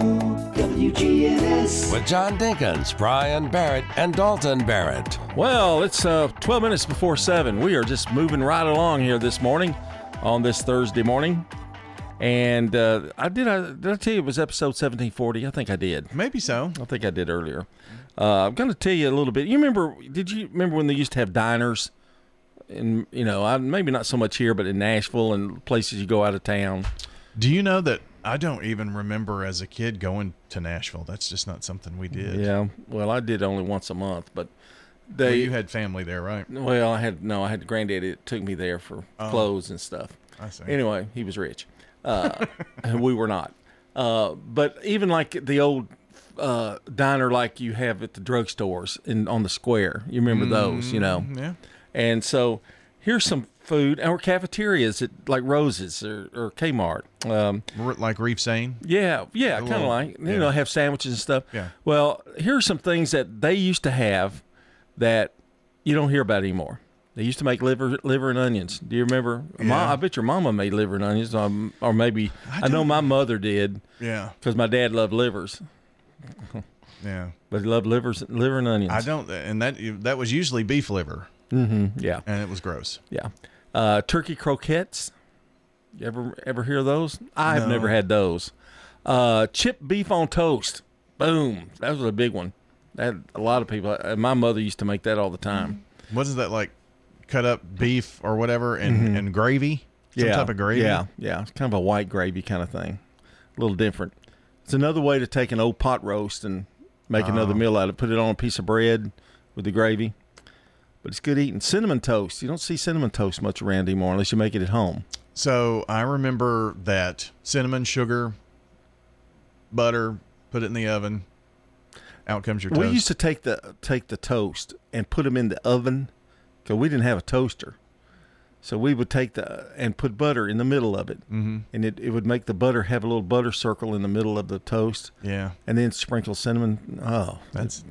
WGNS. With John Dinkins, Brian Barrett, and Dalton Barrett. Well, it's 12 minutes before 7. We are just moving right along here this morning on this Thursday morning. And did I tell you it was episode 1740? I think I did. Maybe so. I think I did earlier. I'm going to tell you a little bit. Did you remember when they used to have diners? And, maybe not so much here, but in Nashville and places you go out of town. Do you know that I don't even remember as a kid going to Nashville? That's just not something we did. Yeah. Well, I did only once a month, but you had family there, right? Well, I had granddaddy that took me there for clothes and stuff. I see. Anyway, he was rich. We were not. But even like the old diner like you have at the drugstores on the square, you remember those, Yeah. And so here's some food, or cafeterias at like Rose's or Kmart. Like Reef Sane? Yeah, kind of like, have sandwiches and stuff. Yeah. Well, here's some things that they used to have that you don't hear about anymore. They used to make liver and onions. Do you remember? Yeah. I bet your mama made liver and onions, or maybe I know my mother did. Yeah. Because my dad loved livers. Yeah. But he loved liver and onions. I don't, and that was usually beef liver. Mm-hmm. Yeah. And it was gross. Yeah. Turkey croquettes. You ever hear of those? I've No. never had those. Chipped beef on toast. Boom. That was a big one. That a lot of people. My mother used to make that all the time. Wasn't that like cut up beef or whatever and gravy? Some type of gravy? Yeah. It's kind of a white gravy kind of thing. A little different. It's another way to take an old pot roast and make another meal out of it. Put it on a piece of bread with the gravy. But it's good eating. Cinnamon toast. You don't see cinnamon toast much around anymore unless you make it at home. So I remember that cinnamon, sugar, butter, put it in the oven. Out comes your toast. We used to take the toast and put them in the oven because we didn't have a toaster. So we would take and put butter in the middle of it. Mm-hmm. And it would make the butter have a little butter circle in the middle of the toast. Yeah. And then sprinkle cinnamon. Oh.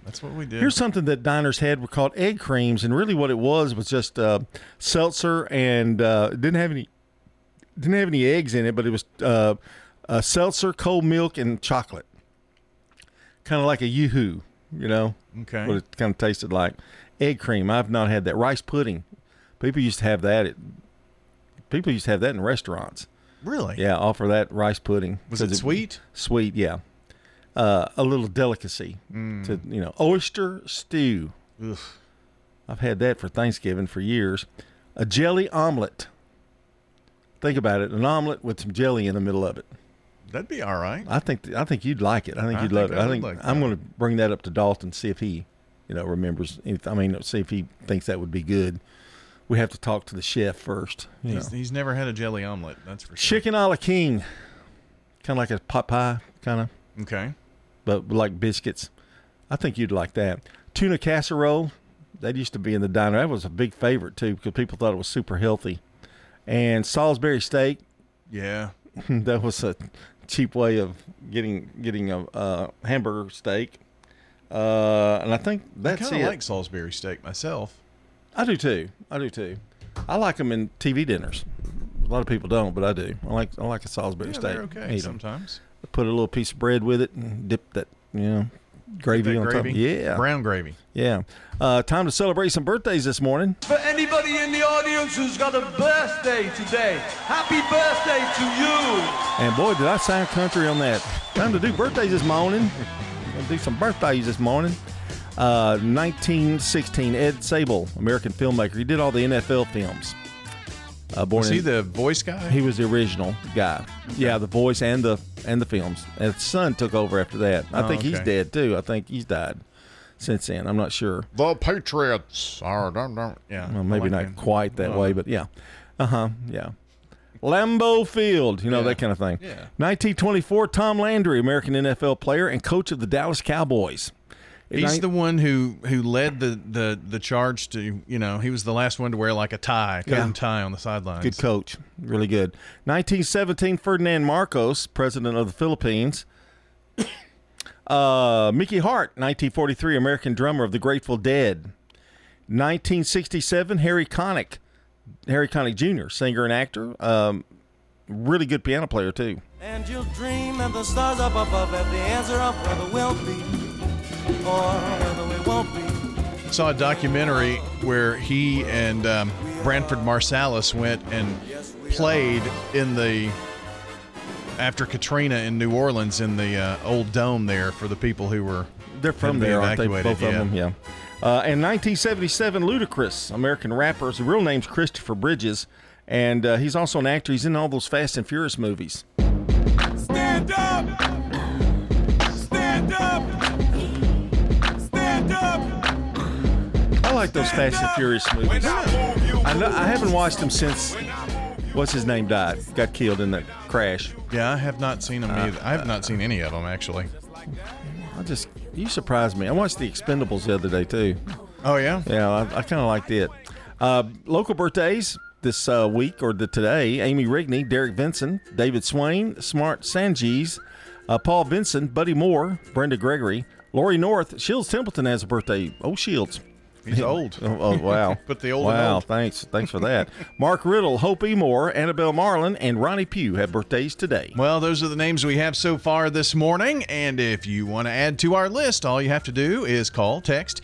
That's what we did. Here's something that diners had were called egg creams, and really what it was just seltzer and didn't have any eggs in it, but it was seltzer, cold milk, and chocolate. Kind of like a Yoo-hoo, you know? Okay. What it kind of tasted like. Egg cream. I've not had that. Rice pudding. People used to have that in restaurants. Really? Yeah, offer that rice pudding. Was it sweet? Sweet, yeah. A little delicacy. Oyster stew. Ugh. I've had that for Thanksgiving for years. A jelly omelet. Think about it. An omelet with some jelly in the middle of it. That'd be all right. I think you'd like it. I think you'd love it. I'm going to bring that up to Dalton, see if he, remembers. See if he thinks that would be good. We have to talk to the chef first. He's never had a jelly omelet. That's for sure. Chicken a la king, kind of like a pot pie, kind of. Okay. But like biscuits. I think you'd like that. Tuna casserole. That used to be in the diner. That was a big favorite too because people thought it was super healthy. And Salisbury steak. Yeah. That was a cheap way of getting a hamburger steak. And I think that's it. I kind of like Salisbury steak myself. I do too. I like them in TV dinners. A lot of people don't, but I do. I like a Salisbury steak. They're okay sometimes. Put a little piece of bread with it and dip that, gravy on top. Yeah. Brown gravy. Yeah. Time to celebrate some birthdays this morning. For anybody in the audience who's got a birthday today, happy birthday to you. And boy, did I sound country on that. Time to do birthdays this morning. Gonna do some birthdays this morning. 1916, Ed Sable, American filmmaker. He did all the NFL films. Was he the voice guy? He was the original guy. Okay. Yeah, the voice and the films. And his son took over after that. I think he's dead too. I think he's died since then. I'm not sure. The Patriots are yeah. Well, maybe not quite that way, but yeah. Yeah. Lambeau Field, that kind of thing. Yeah. 1924, Tom Landry, American NFL player and coach of the Dallas Cowboys. He's the one who led the charge to, he was the last one to wear like a tie, tie on the sidelines. Good coach. Really good. 1917, Ferdinand Marcos, president of the Philippines. Mickey Hart, 1943, American drummer of the Grateful Dead. 1967, Harry Connick Jr., singer and actor. Really good piano player, too. And you'll dream and the stars up above have the answer of whether we'll be or whether we won't be. Saw a documentary where he and Branford Marsalis went and played after Katrina in New Orleans in the old dome there for the people who were They're from there, aren't they? Both of them, yeah. In 1977, Ludacris, American rapper. His real name's Christopher Bridges, and he's also an actor. He's in all those Fast and Furious movies. Stand up! Stand up! Stand up! I like those Fast and Furious movies. I haven't watched them since, what's his name died, got killed in that crash. Yeah, I have not seen them either. I have not seen any of them, actually. You surprised me. I watched The Expendables the other day, too. Oh, yeah? Yeah, I kind of liked it. Local birthdays this week, or today: Amy Rigney, Derek Vinson, David Swain, Smart Sanjeev, Paul Vinson, Buddy Moore, Brenda Gregory, Lori North. Shields Templeton has a birthday. Oh, Shields. He's old. Oh, wow. But the old Wow, old. thanks for that. Mark Riddle, Hope E. Moore, Annabelle Marlin, and Ronnie Pugh have birthdays today. Well, those are the names we have so far this morning, and if you want to add to our list, all you have to do is call, text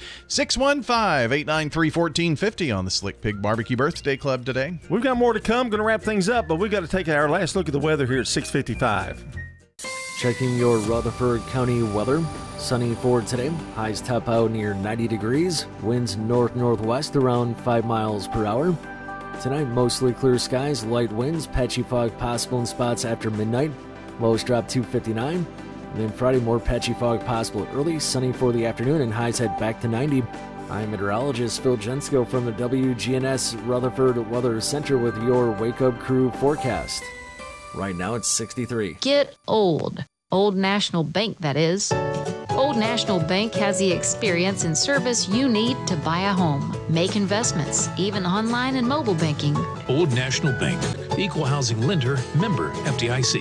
615-893-1450 on the Slick Pig Barbecue Birthday Club today. We've got more to come. Going to wrap things up, but we've got to take our last look at the weather here at 6:55. Checking your Rutherford County weather. Sunny for today. Highs top out near 90 degrees. Winds north-northwest around 5 miles per hour. Tonight, mostly clear skies, light winds, patchy fog possible in spots after midnight. Lows drop to 59. And then Friday, more patchy fog possible early. Sunny for the afternoon and highs head back to 90. I'm meteorologist Phil Jensko from the WGNS Rutherford Weather Center with your Wake Up Crew forecast. Right now, it's 63. Get old. Old National Bank, that is. Old National Bank has the experience and service you need to buy a home, make investments, even online and mobile banking. Old National Bank, Equal Housing Lender, member FDIC.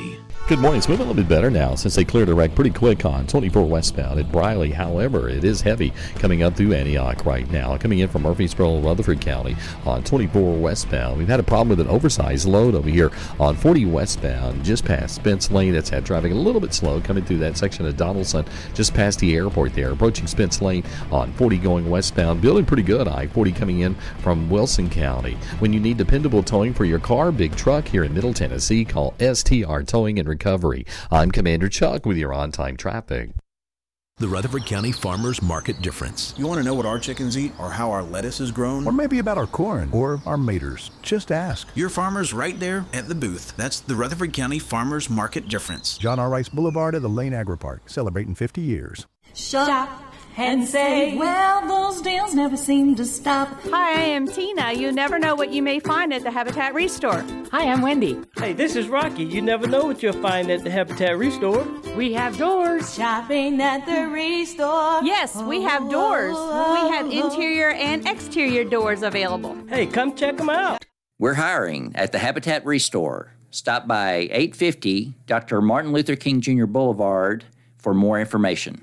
Good morning. It's moving a little bit better now since they cleared a wreck pretty quick on 24 westbound at Briley. However, it is heavy coming up through Antioch right now. Coming in from Murfreesboro, Rutherford County on 24 westbound. We've had a problem with an oversized load over here on 40 westbound just past Spence Lane. That's had traffic a little bit slow coming through that section of Donaldson just past the airport there. Approaching Spence Lane on 40 going westbound. Building pretty good. I-40 coming in from Wilson County. When you need dependable towing for your car, big truck here in Middle Tennessee, call STR Towing and Recovery. I'm Commander Chuck with your on-time traffic. The Rutherford County Farmers Market Difference. You want to know what our chickens eat or how our lettuce is grown? Or maybe about our corn or our maters. Just ask. Your farmer's right there at the booth. That's the Rutherford County Farmers Market Difference. John R. Rice Boulevard at the Lane Agri Park, celebrating 50 years. Shop and say, well, those deals never seem to stop. Hi, I am Tina. You never know what you may find at the Habitat Restore. Hi, I'm Wendy. Hey, this is Rocky. You never know what you'll find at the Habitat Restore. We have doors. Shopping at the Restore. Yes, we have doors. We have interior and exterior doors available. Hey, come check them out. We're hiring at the Habitat Restore. Stop by 850 Dr. Martin Luther King Jr. Boulevard for more information.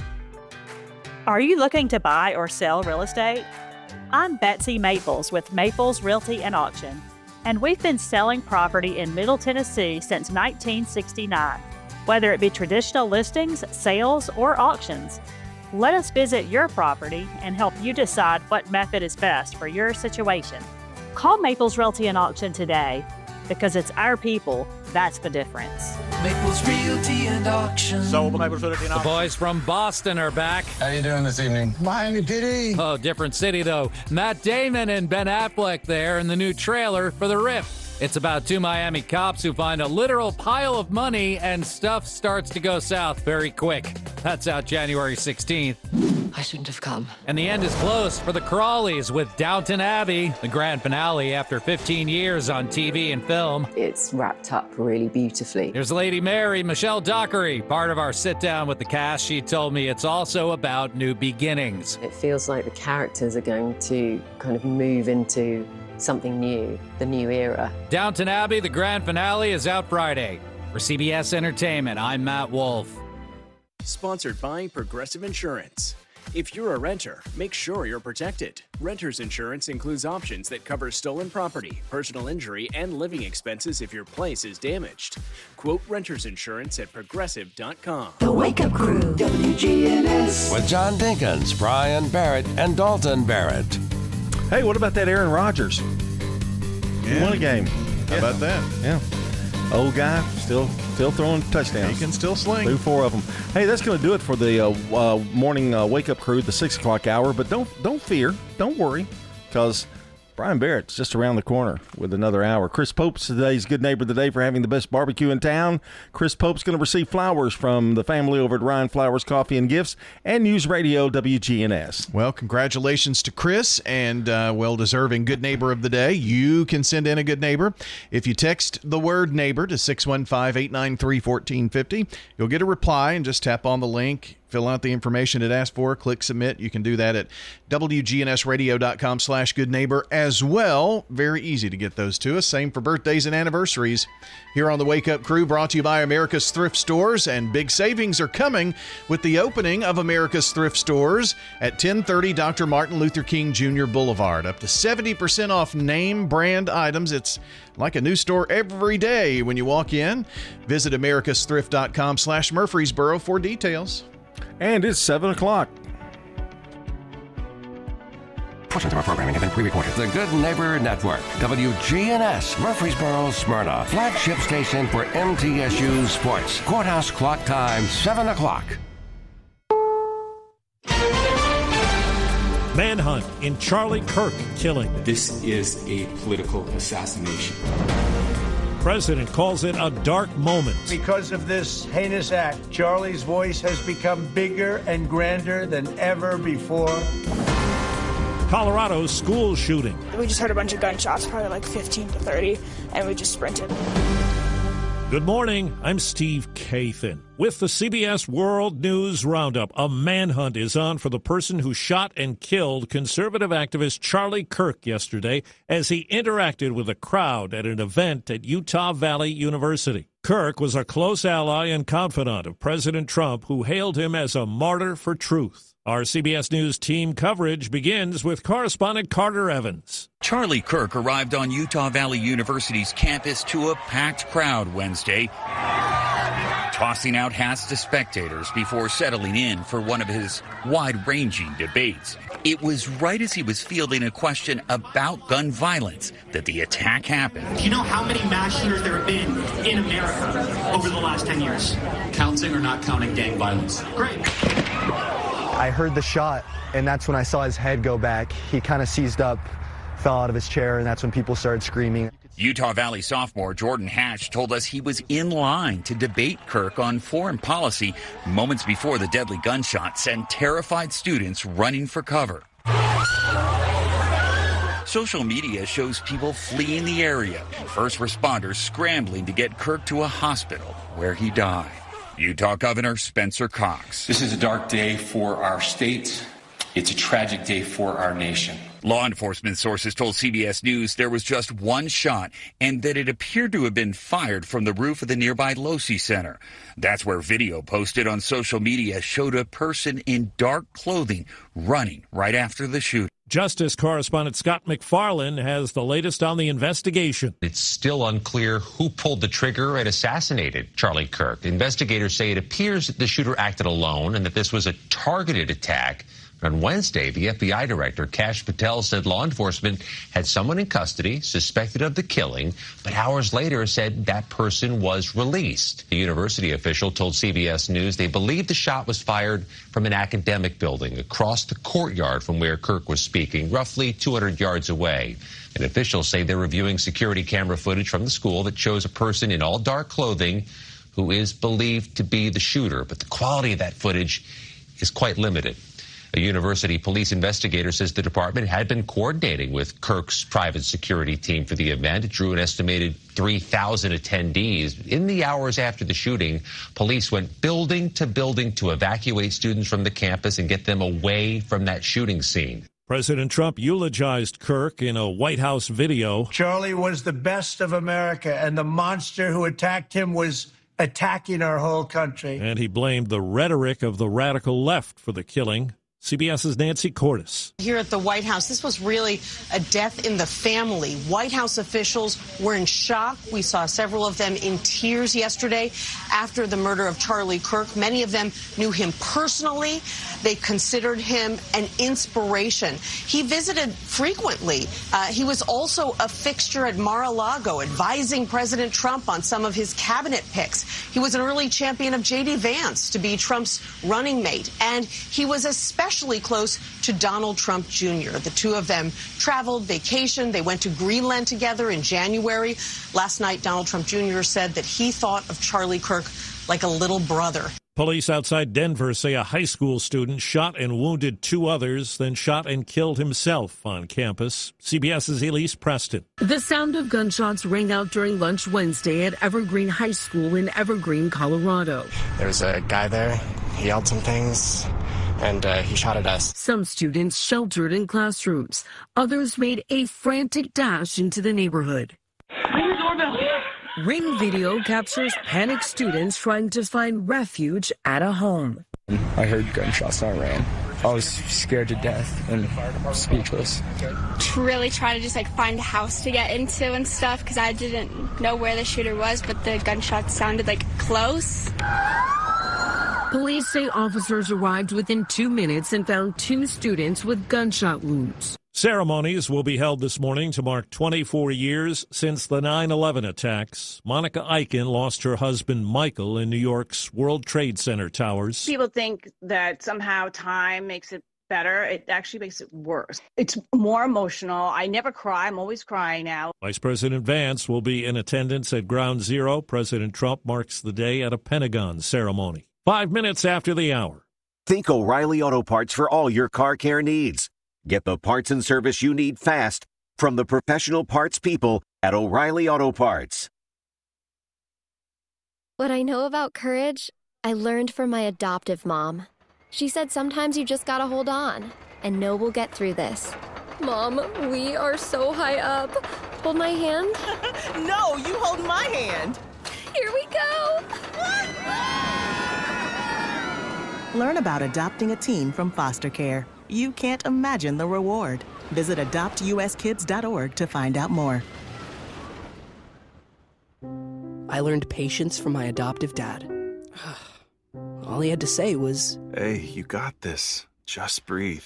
Are you looking to buy or sell real estate? I'm Betsy Maples with Maples Realty and Auction, and we've been selling property in Middle Tennessee since 1969. Whether it be traditional listings, sales, or auctions, let us visit your property and help you decide what method is best for your situation. Call Maples Realty and Auction today, because it's our people that's the difference. Maples Realty and Auction. Sold the Maples Realty and Auction. The boys from Boston are back. How you doing this evening? Miami PD. Oh, different city though. Matt Damon and Ben Affleck there in the new trailer for The Rift. It's about two Miami cops who find a literal pile of money and stuff starts to go south very quick. That's out January 16th. I shouldn't have come. And the end is close for the Crawleys with Downton Abbey, the grand finale after 15 years on TV and film. It's wrapped up really beautifully. Here's Lady Mary, Michelle Dockery, part of our sit down with the cast. She told me it's also about new beginnings. It feels like the characters are going to kind of move into something new, the new era. Downton Abbey, the grand finale, is out Friday. For CBS Entertainment, I'm Matt Wolf. Sponsored by Progressive Insurance. If you're a renter, make sure you're protected. Renter's insurance includes options that cover stolen property, personal injury, and living expenses if your place is damaged. Quote renter's insurance at progressive.com. The Wake Up Crew, WGNS. With John Dinkins, Brian Barrett, and Dalton Barrett. Hey, what about that Aaron Rodgers? He won a game. How about that? Yeah. Old guy, still throwing touchdowns. He can still sling. Threw 4 of them. Hey, that's going to do it for the morning wake-up crew, the 6 o'clock hour. But don't fear. Don't worry, because Brian Barrett's just around the corner with another hour. Chris Pope's today's Good Neighbor of the Day for having the best barbecue in town. Chris Pope's going to receive flowers from the family over at Ryan Flowers Coffee and Gifts and News Radio WGNS. Well, congratulations to Chris and well-deserving Good Neighbor of the Day. You can send in a Good Neighbor. If you text the word neighbor to 615-893-1450, you'll get a reply and just tap on the link. Fill out the information it asks for, click submit. You can do that at WGNSradio.com/goodneighbor as well. Very easy to get those to us. Same for birthdays and anniversaries. Here on the Wake Up Crew, brought to you by America's Thrift Stores, and big savings are coming with the opening of America's Thrift Stores at 1030 Dr. Martin Luther King Jr. Boulevard. Up to 70% off name brand items. It's like a new store every day when you walk in. Visit americasthrift.com/Murfreesboro for details. And it's 7 o'clock. Portions of our programming have been pre-recorded. The Good Neighbor Network, WGNS, Murfreesboro, Smyrna, flagship station for MTSU Sports. Courthouse clock time, 7 o'clock. Manhunt in Charlie Kirk killing. This is a political assassination. President calls it a dark moment. Because of this heinous act, Charlie's voice has become bigger and grander than ever before. Colorado's school shooting. We just heard a bunch of gunshots, probably like 15 to 30, and we just sprinted. Good morning, I'm Steve Kathan. With the CBS World News Roundup, a manhunt is on for the person who shot and killed conservative activist Charlie Kirk yesterday as he interacted with a crowd at an event at Utah Valley University. Kirk was a close ally and confidant of President Trump, who hailed him as a martyr for truth. Our CBS News team coverage begins with correspondent Carter Evans. Charlie Kirk arrived on Utah Valley University's campus to a packed crowd Wednesday, tossing out hats to spectators before settling in for one of his wide-ranging debates. It was right as he was fielding a question about gun violence that the attack happened. Do you know how many mass shooters there have been in America over the last 10 years? Counting or not counting gang violence? Great. I heard the shot, and that's when I saw his head go back. He kind of seized up, fell out of his chair, and that's when people started screaming. Utah Valley sophomore Jordan Hatch told us he was in line to debate Kirk on foreign policy moments before the deadly gunshot sent terrified students running for cover. Social media shows people fleeing the area, first responders scrambling to get Kirk to a hospital where he died. Utah Governor Spencer Cox. This is a dark day for our state. It's a tragic day for our nation. Law enforcement sources told CBS News there was just one shot and that it appeared to have been fired from the roof of the nearby Losey Center. That's where video posted on social media showed a person in dark clothing running right after the shooting. Justice correspondent Scott McFarlane has the latest on the investigation. It's still unclear who pulled the trigger and assassinated Charlie Kirk. Investigators say it appears that the shooter acted alone and that this was a targeted attack. On Wednesday, the FBI director, Kash Patel, said law enforcement had someone in custody suspected of the killing, but hours later said that person was released. The university official told CBS News they believe the shot was fired from an academic building across the courtyard from where Kirk was speaking, roughly 200 yards away. And officials say they're reviewing security camera footage from the school that shows a person in all dark clothing who is believed to be the shooter, but the quality of that footage is quite limited. A university police investigator says the department had been coordinating with Kirk's private security team for the event. It drew an estimated 3,000 attendees. In the hours after the shooting, police went building to building to evacuate students from the campus and get them away from that shooting scene. President Trump eulogized Kirk in a White House video. Charlie was the best of America, and the monster who attacked him was attacking our whole country. And he blamed the rhetoric of the radical left for the killing. CBS's Nancy Cordes. Here at the White House, this was really a death in the family. White House officials were in shock. We saw several of them in tears yesterday after the murder of Charlie Kirk. Many of them knew him personally. They considered him an inspiration. He visited frequently. He was also a fixture at Mar-a-Lago, advising President Trump on some of his cabinet picks. He was an early champion of J.D. Vance to be Trump's running mate, and he was especially close to Donald Trump Jr. The two of them traveled, vacationed. They went to Greenland together in January. Last night, Donald Trump Jr. said that he thought of Charlie Kirk like a little brother. Police outside Denver say a high school student shot and wounded two others, then shot and killed himself on campus. CBS's Elise Preston. The sound of gunshots rang out during lunch Wednesday at Evergreen High School in Evergreen, Colorado. There was a guy there. He yelled some things, and he shot at us. Some students sheltered in classrooms. Others made a frantic dash into the neighborhood. Ring video captures panicked students trying to find refuge at a home. I heard gunshots and I ran. I was scared to death and speechless. To really try to just find a house to get into and stuff because I didn't know where the shooter was, but the gunshots sounded close. Police say officers arrived within 2 minutes and found two students with gunshot wounds. Ceremonies will be held this morning to mark 24 years since the 9/11 attacks. Monica Eichen lost her husband Michael in New York's World Trade Center towers. People think that somehow time makes it better. It actually makes it worse. It's more emotional. I never cry. I'm always crying now. Vice President Vance will be in attendance at Ground Zero. President Trump marks the day at a Pentagon ceremony. 5 minutes after the hour. Think O'Reilly Auto Parts for all your car care needs. Get the parts and service you need fast from the professional parts people at O'Reilly Auto Parts. What I know about courage I learned from my adoptive mom. She said sometimes you just gotta hold on and know we'll get through this. Mom, we are so high up. Hold my hand. No, you hold my hand. Here we go. Learn about adopting a teen from foster care. You can't imagine the reward. Visit adoptuskids.org to find out more. I learned patience from my adoptive dad. All he had to say was, "Hey, you got this. Just breathe."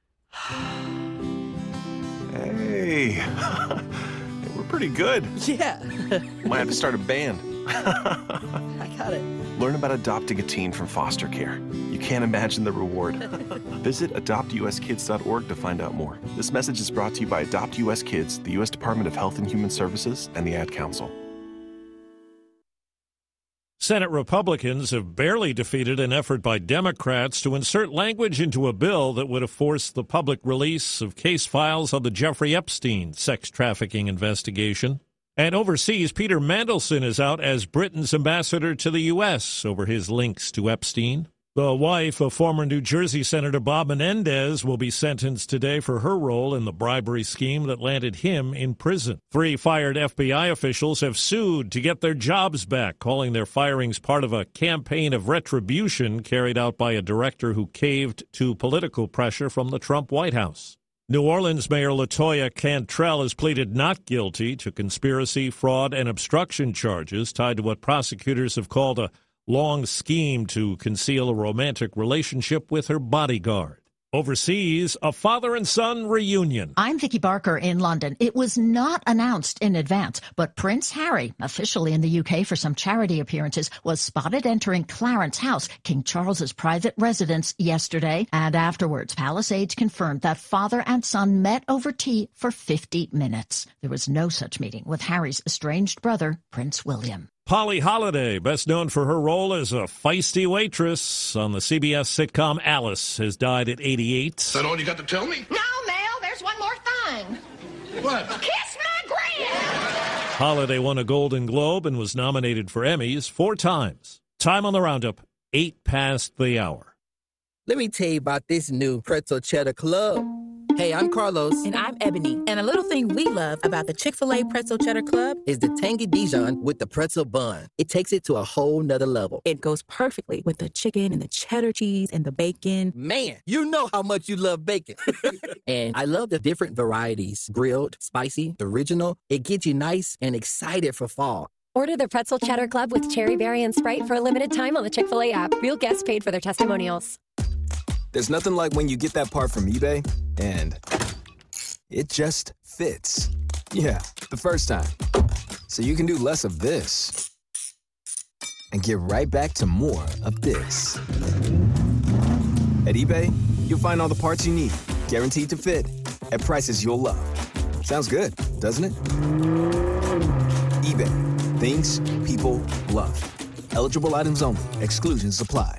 Hey, we're pretty good. Yeah. Might have to start a band. I got it. Learn about adopting a teen from foster care. You can't imagine the reward. Visit adoptuskids.org to find out more. This message is brought to you by Adopt US Kids, the U.S. Department of Health and Human Services, and the Ad Council. Senate Republicans have barely defeated an effort by Democrats to insert language into a bill that would have forced the public release of case files on the Jeffrey Epstein sex trafficking investigation. And overseas, Peter Mandelson is out as Britain's ambassador to the U.S. over his links to Epstein. The wife of former New Jersey Senator Bob Menendez will be sentenced today for her role in the bribery scheme that landed him in prison. 3 fired FBI officials have sued to get their jobs back, calling their firings part of a campaign of retribution carried out by a director who caved to political pressure from the Trump White House. New Orleans Mayor LaToya Cantrell has pleaded not guilty to conspiracy, fraud, and obstruction charges tied to what prosecutors have called a long scheme to conceal a romantic relationship with her bodyguard. Overseas, a father and son reunion. I'm Vicky Barker in London. It was not announced in advance, but Prince Harry, officially in the UK for some charity appearances, was spotted entering Clarence House, King Charles's private residence, yesterday. And afterwards, palace aides confirmed that father and son met over tea for 50 minutes. There was no such meeting with Harry's estranged brother, Prince William. Polly Holliday, best known for her role as a feisty waitress on the CBS sitcom Alice, has died at 88. Is that all you got to tell me? No, Mel, there's one more thing. What? Kiss my grand! Holliday won a Golden Globe and was nominated for Emmys 4 times. Time on the roundup, 8 past the hour. Let me tell you about this new Pretzel Cheddar Club. Hey, I'm Carlos. And I'm Ebony. And a little thing we love about the Chick-fil-A Pretzel Cheddar Club is the tangy Dijon with the pretzel bun. It takes it to a whole nother level. It goes perfectly with the chicken and the cheddar cheese and the bacon. Man, you know how much you love bacon. And I love the different varieties. Grilled, spicy, original. It gets you nice and excited for fall. Order the Pretzel Cheddar Club with cherry berry and Sprite for a limited time on the Chick-fil-A app. Real guests paid for their testimonials. There's nothing like when you get that part from eBay and it just fits. Yeah, the first time. So you can do less of this and get right back to more of this. At eBay, you'll find all the parts you need, guaranteed to fit, at prices you'll love. Sounds good, doesn't it? eBay, things people love. Eligible items only. Exclusions apply.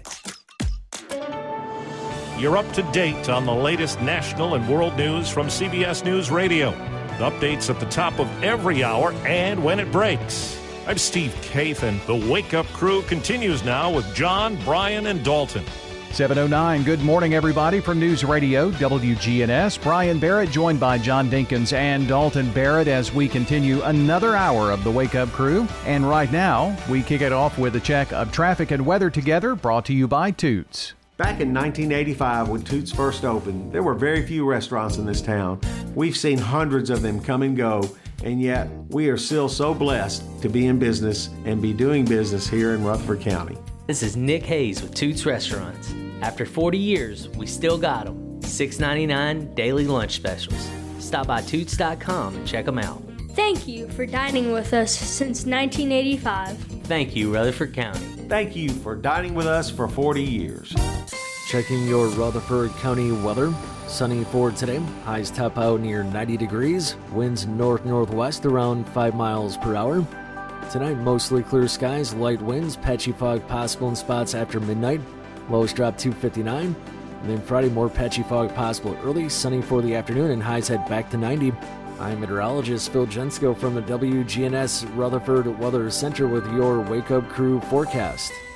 You're up to date on the latest national and world news from CBS News Radio. Updates at the top of every hour and when it breaks. I'm Steve Kaith, and the Wake Up Crew continues now with John, Brian, and Dalton. 7:09. Good morning, everybody, from News Radio WGNS. Brian Barrett joined by John Dinkins and Dalton Barrett as we continue another hour of the Wake Up Crew. And right now, we kick it off with a check of traffic and weather together, brought to you by Toots. Back in 1985, when Toots first opened, there were very few restaurants in this town. We've seen hundreds of them come and go, and yet we are still so blessed to be in business and be doing business here in Rutherford County. This is Nick Hayes with Toots Restaurants. After 40 years, we still got them. $6.99 daily lunch specials. Stop by Toots.com and check them out. Thank you for dining with us since 1985. Thank you, Rutherford County. Thank you for dining with us for 40 years. Checking your Rutherford County weather. Sunny for today. Highs top out near 90 degrees. Winds north-northwest around 5 miles per hour. Tonight, mostly clear skies, light winds, patchy fog possible in spots after midnight. Lows drop to 59. And then Friday, more patchy fog possible early, sunny for the afternoon, and highs head back to 90. I'm meteorologist Phil Jensko from the WGNS Rutherford Weather Center with your Wake Up Crew forecast.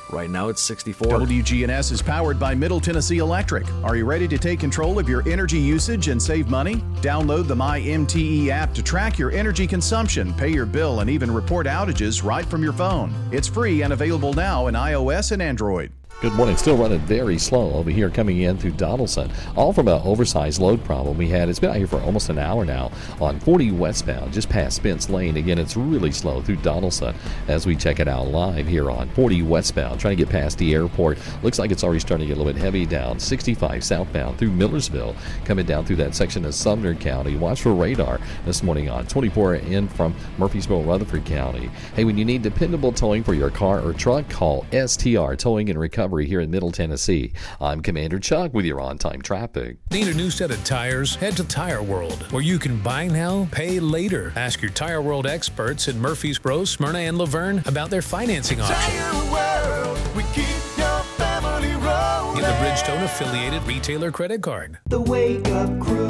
Right now it's 64. WGNS is powered by Middle Tennessee Electric. Are you ready to take control of your energy usage and save money? Download the MyMTE app to track your energy consumption, pay your bill, and even report outages right from your phone. It's free and available now in iOS and Android. Good morning. Still running very slow over here coming in through Donaldson. All from an oversized load problem we had. It's been out here for almost an hour now on 40 westbound, just past Spence Lane. Again, it's really slow through Donaldson as we check it out live here on 40 westbound, trying to get past the airport. Looks like it's already starting to get a little bit heavy down 65 southbound through Millersville, coming down through that section of Sumner County. Watch for radar this morning on 24 in from Murfreesboro, Rutherford County. Hey, when you need dependable towing for your car or truck, call STR Towing and Recovery here in Middle Tennessee. I'm Commander Chuck with your on-time traffic. Need a new set of tires? Head to Tire World, where you can buy now, pay later. Ask your Tire World experts in Murfreesboro, Smyrna, and Laverne about their financing options. Tire World, we keep your family rolling. Get the Bridgestone affiliated retailer credit card. The Wake Up Crew,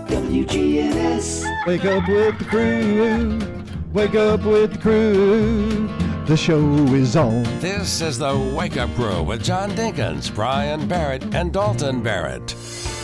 WGNS. Wake up with the crew. Wake up with the crew. The show is on. This is the Wake Up Crew with John Dinkins, Brian Barrett, and Dalton Barrett.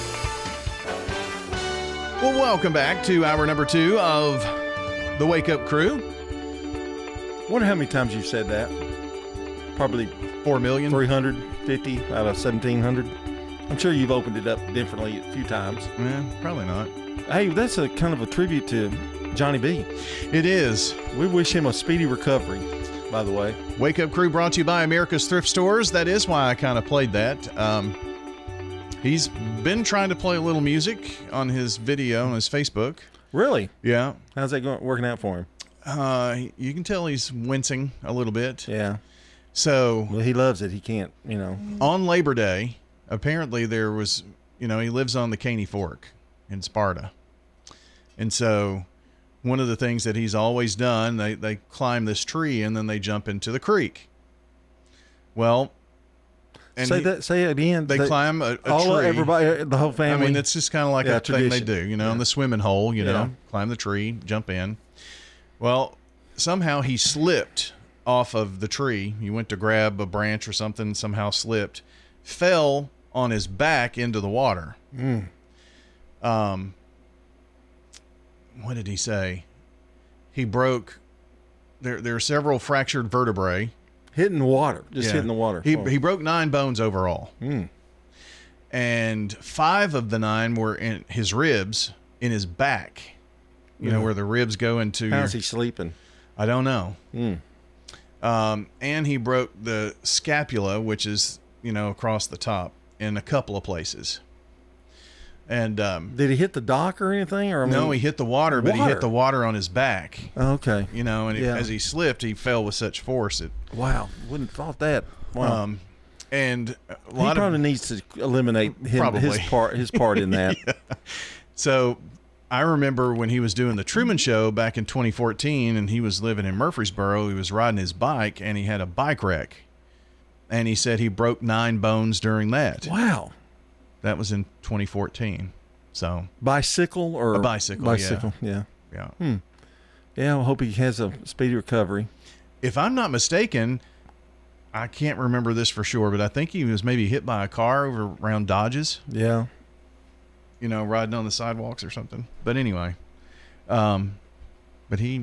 Well, welcome back to hour number 2 of the Wake Up Crew. Wonder how many times you've said that. Probably 4,350,000 out of 1,700. I'm sure you've opened it up differently a few times. Yeah, probably not. Hey, that's a kind of a tribute to Johnny B. It is. We wish him a speedy recovery, by the way. Wake Up Crew brought to you by America's Thrift Stores. That is why I kind of played that. He's been trying to play a little music on his video on his Facebook. Really? Yeah. How's that working out for him? You can tell he's wincing a little bit. Yeah. So. Well, he loves it. He can't, On Labor Day, apparently there was, he lives on the Caney Fork in Sparta. And so one of the things that he's always done, they climb this tree and then they jump into the creek. Well, and say it again. They climb a tree. Everybody, the whole family. I mean, it's just kind of like a thing they do, in the swimming hole, Yeah. Climb the tree, jump in. Well, somehow he slipped off of the tree. He went to grab a branch or something, somehow slipped, fell on his back into the water. What did he say? He broke. There are several fractured vertebrae. Hitting the water. Hitting the water. He broke 9 bones overall. And 5 of the 9 were in his ribs, in his back. Where the ribs go into. How's he sleeping? I don't know. And he broke the scapula, which is, across the top, in a couple of places. And did he hit the dock or anything? No, he hit the water, but he hit the water on his back. Okay. As he slipped, he fell with such force. Wow. Wouldn't have thought that. Wow. And he probably needs to eliminate his part in that. Yeah. So I remember when he was doing the Truman Show back in 2014, and he was living in Murfreesboro. He was riding his bike, and he had a bike wreck. And he said he broke 9 bones during that. Wow. That was in 2014. So bicycle or a bicycle. Yeah. Yeah. Yeah. I hope he has a speedy recovery. If I'm not mistaken, I can't remember this for sure, but I think he was maybe hit by a car over around Dodges. Yeah. Riding on the sidewalks or something. But anyway, but he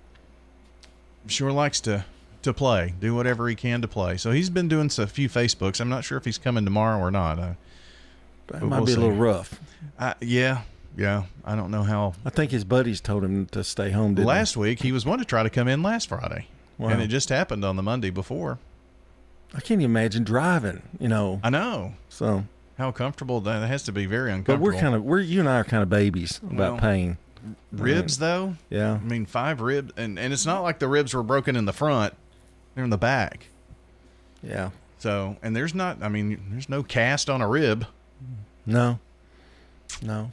sure likes to play, do whatever he can to play. So he's been doing a few Facebooks. I'm not sure if he's coming tomorrow or not. That might be a little rough. Yeah. I don't know how. I think his buddies told him to stay home. Last week, he was wanting to try to come in last Friday. Wow. And it just happened on the Monday before. I can't even imagine driving, I know. So how comfortable that has to be. Very uncomfortable. But you and I are kind of babies about pain. Ribs, though? Yeah. I mean, 5 ribs. And it's not like the ribs were broken in the front. They're in the back. Yeah. So, and there's no cast on a rib. No. So.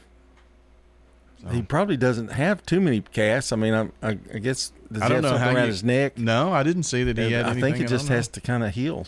He probably doesn't have too many casts. I mean, I guess does he have something around his neck? No, I didn't see that he had anything. I think it just has to kind of heal,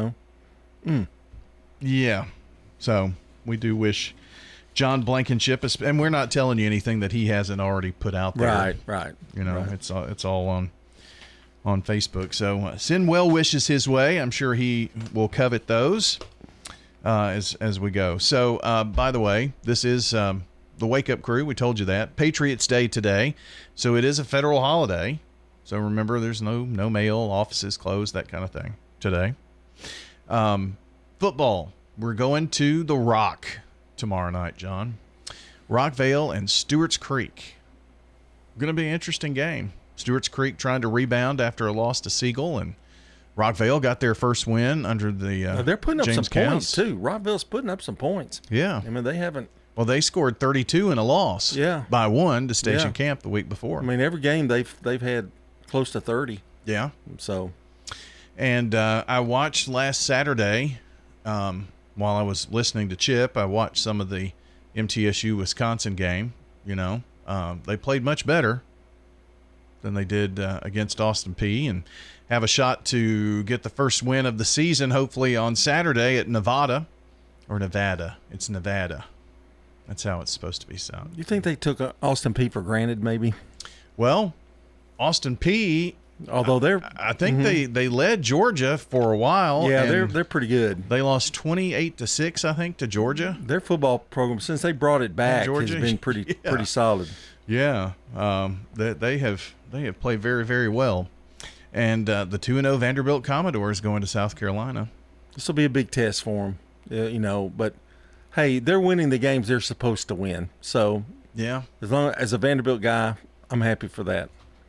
Yeah. So we do wish John Blankenship, and we're not telling you anything that he hasn't already put out there. Right. It's all on Facebook. So send well wishes his way. I'm sure he will covet those as we go. So, by the way, this is the Wake Up Crew. We told you that. Patriots Day today. So it is a federal holiday. So remember, there's no mail, offices closed, that kind of thing today. Football. We're going to the Rock tomorrow night, John. Rockvale and Stewart's Creek. Going to be an interesting game. Stewart's Creek trying to rebound after a loss to Siegel, and Rockvale got their first win under the they're putting up James some Counts. points, too. Rockvale's putting up some points. Yeah. I mean, they haven't. Well, they scored 32 in a loss by 1 to Station Camp the week before. I mean, every game they've had close to 30. Yeah. So. And I watched last Saturday, while I was listening to Chip, I watched some of the MTSU-Wisconsin game. You know, they played much better than they did against Austin Peay, and have a shot to get the first win of the season, hopefully on Saturday at Nevada. It's Nevada. That's how it's supposed to be sound. You think they took Austin Peay for granted, maybe? Well, Austin Peay, although I think they led Georgia for a while. Yeah, they're pretty good. They lost 28-6, I think, to Georgia. Their football program, since they brought it back, has been pretty solid. Yeah, they have played very, very well. And the 2-0 Vanderbilt Commodores going to South Carolina. This will be a big test for them, but hey, they're winning the games they're supposed to win. So yeah, as a Vanderbilt guy, I'm happy for that.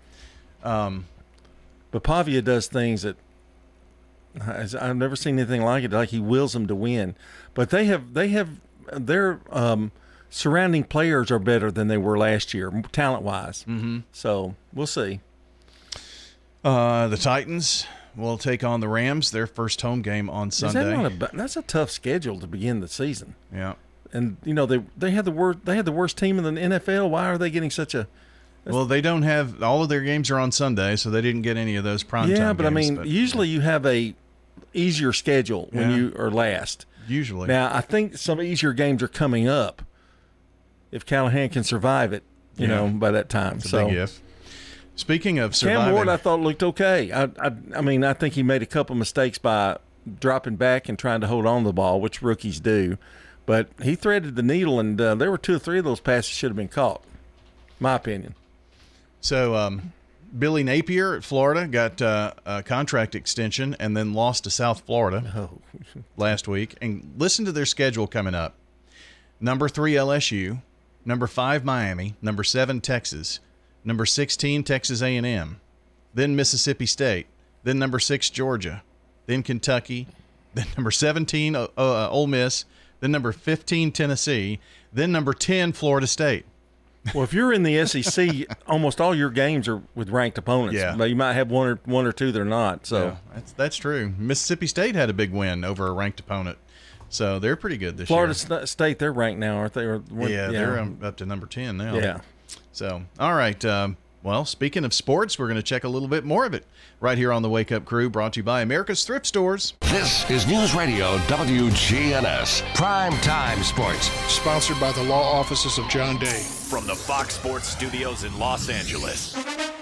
But Pavia does things that I've never seen anything like it. Like he wills them to win, but they have their surrounding players are better than they were last year, talent wise. Mm-hmm. So we'll see. The Titans will take on the Rams, their first home game on Sunday. That's a tough schedule to begin the season. Yeah, and they had the worst team in the NFL. Why are they getting such a? Well, they don't have all of their games are on Sunday, so they didn't get any of those prime time games. Yeah, but I mean, usually you have a easier schedule when you are last. Usually. Now, I think some easier games are coming up if Callahan can survive it, you know, by that time. It's a big if. Speaking of surviving. Cam Ward, I thought looked okay. I mean, I think he made a couple mistakes by dropping back and trying to hold on to the ball, which rookies do. But he threaded the needle, and there were 2 or 3 of those passes should have been caught, my opinion. So Billy Napier at Florida got a contract extension and then lost to South Florida last week. And listen to their schedule coming up. Number 3, LSU. Number 5, Miami. Number 7, Texas. Number 16, Texas A&M. Then Mississippi State. Then number 6, Georgia. Then Kentucky. Then number 17, Ole Miss. Then number 15, Tennessee. Then number 10, Florida State. Well, if you're in the SEC, almost all your games are with ranked opponents. Yeah. But you might have one or two that are not. So that's true. Mississippi State had a big win over a ranked opponent. So they're pretty good this year. Florida State, they're ranked now, aren't they? They're up to number 10 now. Yeah. So, all right. Well, speaking of sports, we're going to check a little bit more of it right here on the Wake Up Crew, brought to you by America's Thrift Stores. This is News Radio WGNS, Prime Time Sports. Sponsored by the law offices of John Day. From the Fox Sports studios in Los Angeles,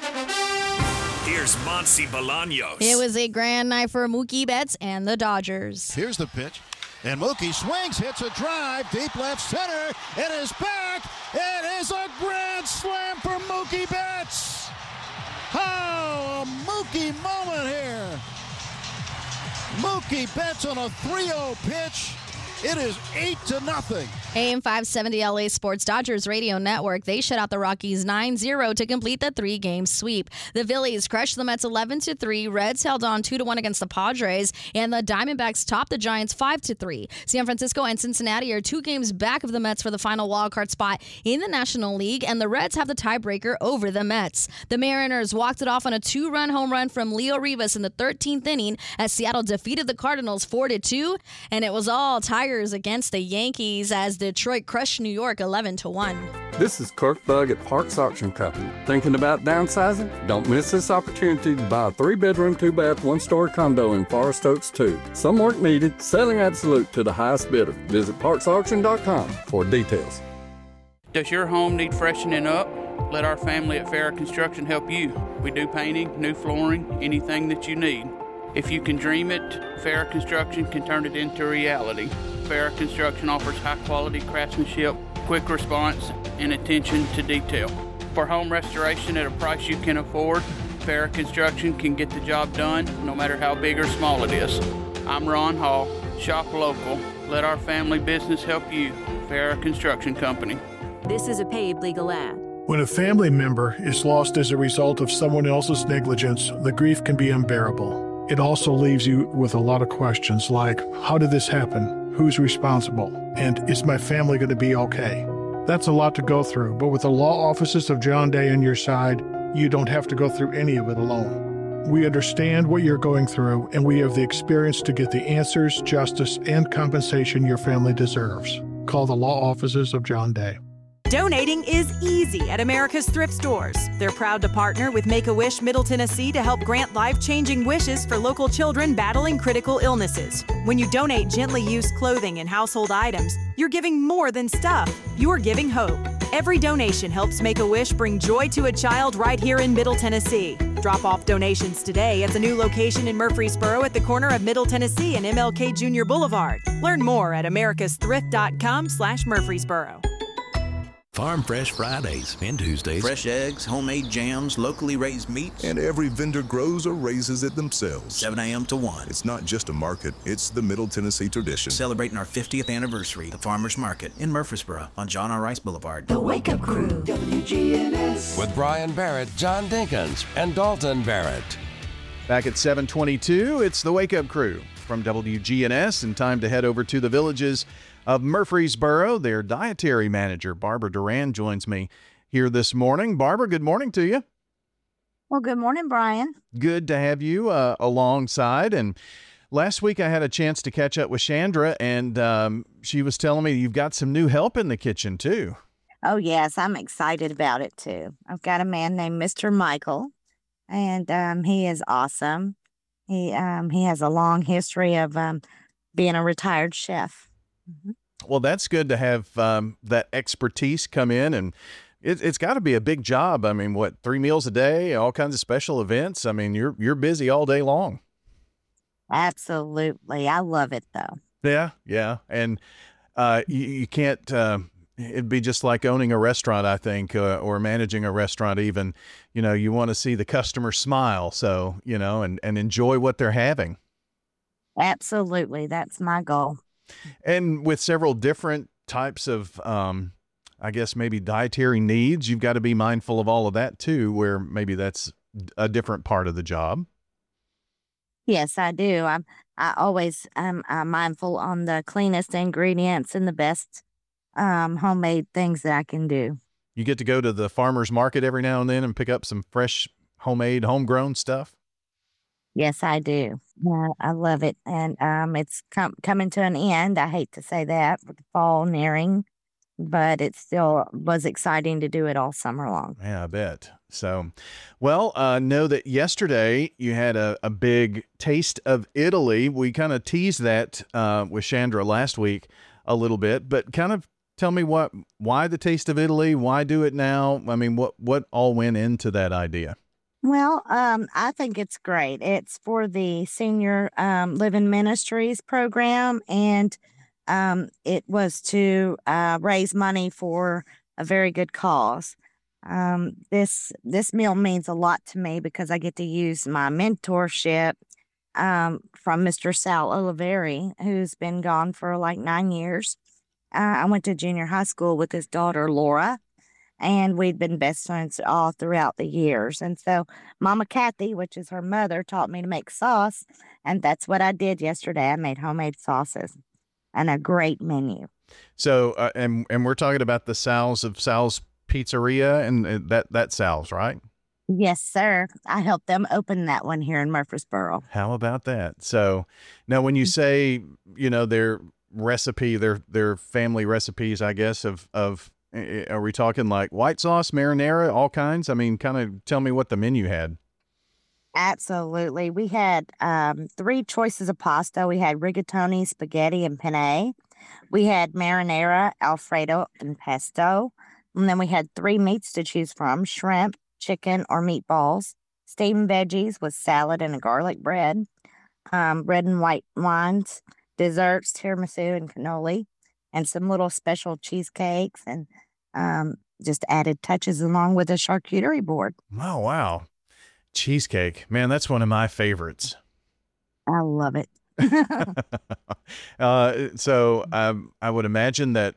here's Monty Bolaños. It was a grand night for Mookie Betts and the Dodgers. Here's the pitch. And Mookie swings, hits a drive, deep left center. It is back. It is a grand slam for Mookie Betts. Oh, a Mookie moment here. Mookie Betts on a 3-0 pitch. It is 8-0. AM 570 LA Sports Dodgers Radio Network. They shut out the Rockies 9-0 to complete the 3-game sweep. The Phillies crushed the Mets 11-3. Reds held on 2-1 against the Padres, and the Diamondbacks topped the Giants 5-3. San Francisco and Cincinnati are 2 games back of the Mets for the final wildcard spot in the National League, and the Reds have the tiebreaker over the Mets. The Mariners walked it off on a 2-run home run from Leo Rivas in the 13th inning as Seattle defeated the Cardinals 4-2, and it was all Tigers against the Yankees as Detroit crushed New York 11-1. This is Kirk Thug at Parks Auction Company. Thinking about downsizing? Don't miss this opportunity to buy a 3-bedroom, 2-bath, 1-story condo in Forest Oaks 2. Some work needed, selling absolute to the highest bidder. Visit parksauction.com for details. Does your home need freshening up? Let our family at Farrah Construction help you. We do painting, new flooring, anything that you need. If you can dream it, Farrah Construction can turn it into reality. Farrah Construction offers high-quality craftsmanship, quick response, and attention to detail. For home restoration at a price you can afford, Farrah Construction can get the job done no matter how big or small it is. I'm Ron Hall. Shop local. Let our family business help you. Farrah Construction Company. This is a paid legal ad. When a family member is lost as a result of someone else's negligence, the grief can be unbearable. It also leaves you with a lot of questions like, how did this happen? Who's responsible? And is my family going to be okay? That's a lot to go through, but with the law offices of John Day on your side, you don't have to go through any of it alone. We understand what you're going through, and we have the experience to get the answers, justice, and compensation your family deserves. Call the law offices of John Day. Donating is easy at America's Thrift Stores. They're proud to partner with Make-A-Wish Middle Tennessee to help grant life-changing wishes for local children battling critical illnesses. When you donate gently used clothing and household items, you're giving more than stuff. You're giving hope. Every donation helps Make-A-Wish bring joy to a child right here in Middle Tennessee. Drop off donations today at the new location in Murfreesboro at the corner of Middle Tennessee and MLK Jr. Boulevard. Learn more at americasthrift.com/Murfreesboro. Farm Fresh Fridays and Tuesdays. Fresh eggs, homemade jams, locally raised meats. And every vendor grows or raises it themselves. 7 a.m. to 1. It's not just a market, it's the Middle Tennessee tradition. Celebrating our 50th anniversary, the Farmers Market in Murfreesboro on John R. Rice Boulevard. The Wake Up Crew, WGNS. With Brian Barrett, John Dinkins, and Dalton Barrett. Back at 7:22, it's the Wake Up Crew from WGNS, and time to head over to the Villages of Murfreesboro. Their dietary manager, Barbara Duran, joins me here this morning. Barbara, good morning to you. Well, good morning, Brian. Good to have you alongside. And last week I had a chance to catch up with Chandra, and she was telling me you've got some new help in the kitchen, too. Oh, yes, I'm excited about it, too. I've got a man named Mr. Michael, and he is awesome. He has a long history of being a retired chef. Mm-hmm. Well, that's good to have that expertise come in, and it's got to be a big job. I mean, 3 meals a day, all kinds of special events. I mean, you're busy all day long. Absolutely. I love it, though. Yeah. And you can't, it'd be just like owning a restaurant, I think, or managing a restaurant even. You know, you want to see the customer smile, so, you know, and enjoy what they're having. Absolutely. That's my goal. And with several different types of, I guess, maybe dietary needs, you've got to be mindful of all of that, too, where maybe that's a different part of the job. Yes, I do. I always am mindful on the cleanest ingredients and the best homemade things that I can do. You get to go to the farmer's market every now and then and pick up some fresh, homemade, homegrown stuff? Yes, I do. I love it. And it's coming to an end. I hate to say that with the fall nearing, but it still was exciting to do it all summer long. Yeah, I bet. So, well, know that yesterday you had a big taste of Italy. We kind of teased that with Chandra last week a little bit, but kind of tell me why the taste of Italy? Why do it now? I mean, what all went into that idea? Well, I think it's great. It's for the Senior Living Ministries program, and it was to raise money for a very good cause. This meal means a lot to me because I get to use my mentorship from Mr. Sal Oliveri, who's been gone for like 9 years. I went to junior high school with his daughter, Laura, and we'd been best friends all throughout the years. And so Mama Kathy, which is her mother, taught me to make sauce, and that's what I did yesterday. I made homemade sauces and a great menu. So, and we're talking about the Sal's Pizzeria and that Sal's, right? Yes, sir. I helped them open that one here in Murfreesboro. How about that? So now when you say, you know, their recipe, their family recipes, I guess, of are we talking like white sauce, marinara, all kinds? I mean, kind of tell me what the menu had. Absolutely. We had 3 choices of pasta. We had rigatoni, spaghetti, and penne. We had marinara, Alfredo, and pesto. And then we had 3 meats to choose from: shrimp, chicken, or meatballs. Steamed veggies with salad and a garlic bread. Red and white wines, desserts, tiramisu and cannoli, and some little special cheesecakes and just added touches along with a charcuterie board. Oh, wow. Cheesecake. Man, that's one of my favorites. I love it. So I would imagine that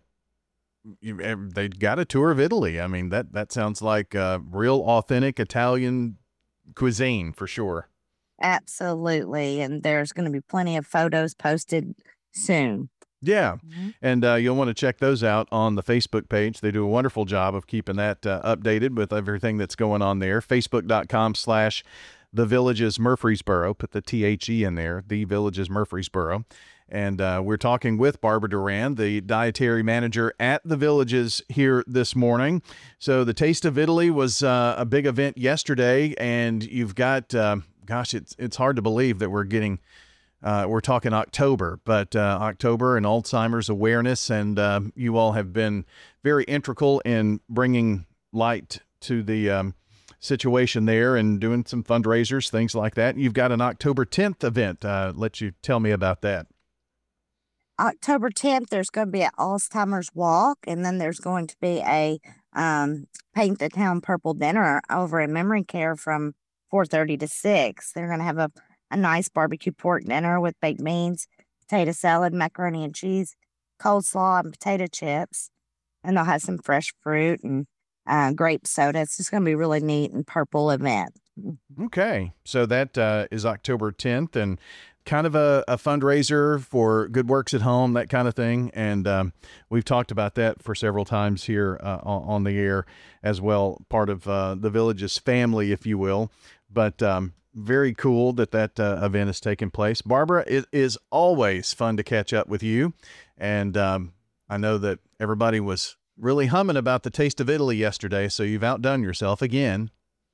they got a tour of Italy. I mean, that sounds like real authentic Italian cuisine for sure. Absolutely. And there's going to be plenty of photos posted soon. Yeah. And you'll want to check those out on the Facebook page. They do a wonderful job of keeping that updated with everything that's going on there. Facebook.com/The Villages Murfreesboro. Put the THE in there, The Villages Murfreesboro. And we're talking with Barbara Duran, the dietary manager at The Villages here this morning. So the Taste of Italy was a big event yesterday, and you've got, it's hard to believe that we're talking October, but October and Alzheimer's awareness, and you all have been very integral in bringing light to the situation there and doing some fundraisers, things like that. You've got an October 10th event. Let you tell me about that. October 10th, there's going to be an Alzheimer's walk, and then there's going to be a Paint the Town Purple dinner over at Memory Care from 4:30 to 6. They're going to have a nice barbecue pork dinner with baked beans, potato salad, macaroni and cheese, coleslaw, and potato chips. And they'll have some fresh fruit and grape soda. It's just going to be a really neat and purple event. Okay. So that is October 10th, and kind of a fundraiser for Good Works at Home, that kind of thing. And we've talked about that for several times here on the air as well, part of the Villages family, if you will. But very cool that event is taking place. Barbara, it is always fun to catch up with you. And I know that everybody was really humming about the Taste of Italy yesterday, so you've outdone yourself again.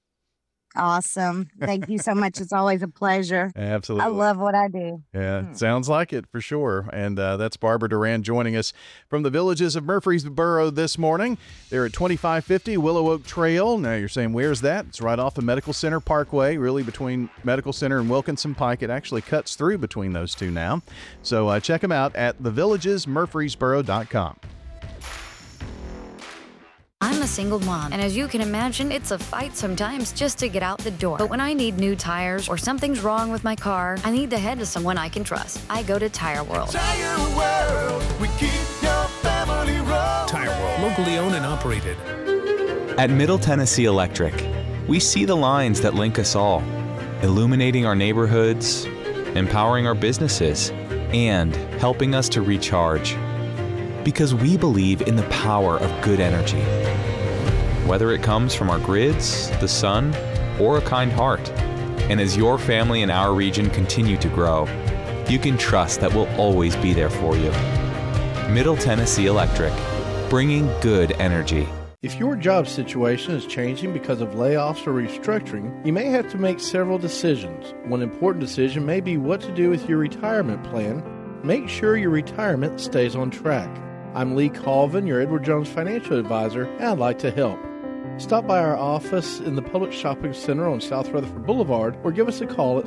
Awesome. Thank you so much. It's always a pleasure. Absolutely. I love what I do. Yeah, sounds like it for sure. And that's Barbara Duran joining us from the Villages of Murfreesboro this morning. They're at 2550 Willow Oak Trail. Now you're saying, where's that? It's right off of Medical Center Parkway, really between Medical Center and Wilkinson Pike. It actually cuts through between those two now. So check them out at thevillagesmurfreesboro.com. I'm a single mom, and as you can imagine, it's a fight sometimes just to get out the door. But when I need new tires or something's wrong with my car, I need to head to someone I can trust. I go to Tire World. Tire World, we keep your family rolling. Tire World, locally owned and operated. At Middle Tennessee Electric, we see the lines that link us all, illuminating our neighborhoods, empowering our businesses, and helping us to recharge. Because we believe in the power of good energy. Whether it comes from our grids, the sun, or a kind heart. And as your family and our region continue to grow, you can trust that we'll always be there for you. Middle Tennessee Electric, bringing good energy. If your job situation is changing because of layoffs or restructuring, you may have to make several decisions. One important decision may be what to do with your retirement plan. Make sure your retirement stays on track. I'm Lee Colvin, your Edward Jones financial advisor, and I'd like to help. Stop by our office in the Public Shopping Center on South Rutherford Boulevard or give us a call at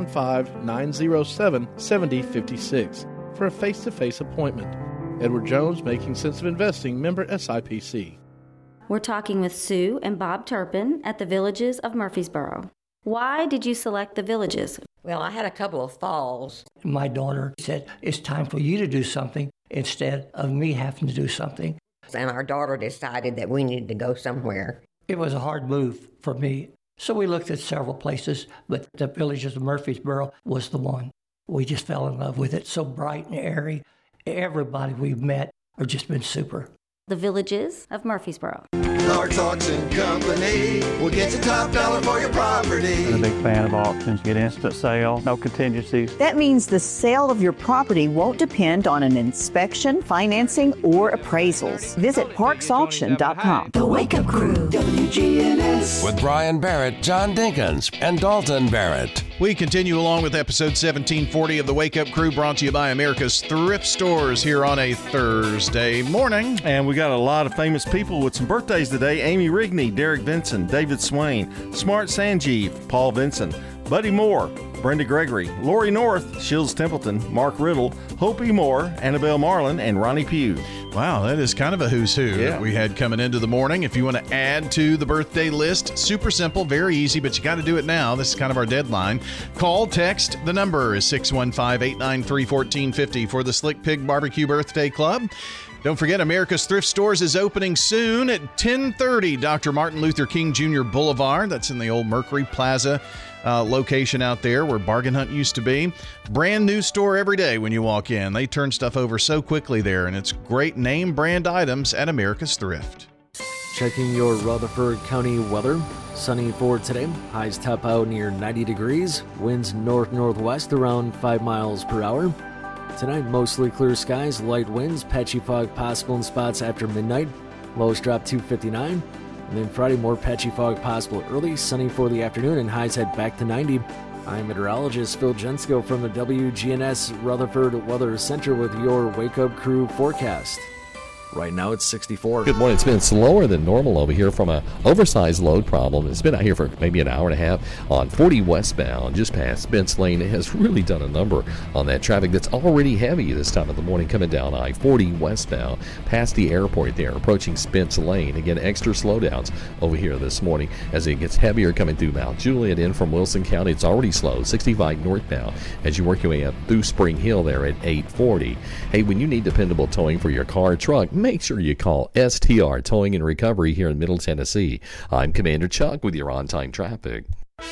615-907-7056 for a face-to-face appointment. Edward Jones, Making Sense of Investing, member SIPC. We're talking with Sue and Bob Turpin at the Villages of Murfreesboro. Why did you select the Villages? Well, I had a couple of falls. My daughter said, it's time for you to do something instead of me having to do something. And our daughter decided that we needed to go somewhere. It was a hard move for me. So we looked at several places, but the Villages of Murfreesboro was the one. We just fell in love with it. So bright and airy. Everybody we've met have just been super. The Villages of Murfreesboro. Parks Auction Company will get you top dollar for your property. I'm a big fan of auctions. Get instant sale, no contingencies. That means the sale of your property won't depend on an inspection, financing, or appraisals. Visit parksauction.com. The Wake Up Crew, WGNS. With Brian Barrett, John Dinkins, and Dalton Barrett. We continue along with episode 1740 of the Wake Up Crew, brought to you by America's Thrift Stores here on a Thursday morning. And we got a lot of famous people with some birthdays today. Amy Rigney, Derek Vinson, David Swain, Smart Sanjeev, Paul Vinson, Buddy Moore, Brenda Gregory, Lori North, Shields Templeton, Mark Riddle, Hopi Moore, Annabelle Marlin, and Ronnie Pugh. Wow, that is kind of a who's who that we had coming into the morning. If you want to add to the birthday list, super simple, very easy, but you got to do it now. This is kind of our deadline. Call, text, the number is 615-893-1450 for the Slick Pig Barbecue Birthday Club. Don't forget, America's Thrift Stores is opening soon at 1030 Dr. Martin Luther King Jr. Boulevard. That's in the old Mercury Plaza location out there where Bargain Hunt used to be. Brand new store every day when you walk in. They turn stuff over so quickly there, and it's great name brand items at America's Thrift. Checking your Rutherford County weather. Sunny for today. Highs top out near 90 degrees. Winds north-northwest around 5 miles per hour. Tonight, mostly clear skies, light winds, patchy fog possible in spots after midnight. Lows drop to 59. And then Friday, more patchy fog possible early, sunny for the afternoon, and highs head back to 90. I'm meteorologist Phil Jensko from the WGNS Rutherford Weather Center with your Wake Up Crew forecast. Right now it's 64. Good morning. It's been slower than normal over here from an oversized load problem. It's been out here for maybe an hour and a half on 40 westbound, just past Spence Lane. It has really done a number on that traffic that's already heavy this time of the morning coming down I-40 westbound past the airport there, approaching Spence Lane. Again, extra slowdowns over here this morning as it gets heavier coming through Mount Juliet in from Wilson County. It's already slow, 65 northbound as you work your way up through Spring Hill there at 840. Hey, when you need dependable towing for your car or truck, make sure you call STR Towing and Recovery here in Middle Tennessee. I'm Commander Chuck with your on-time traffic.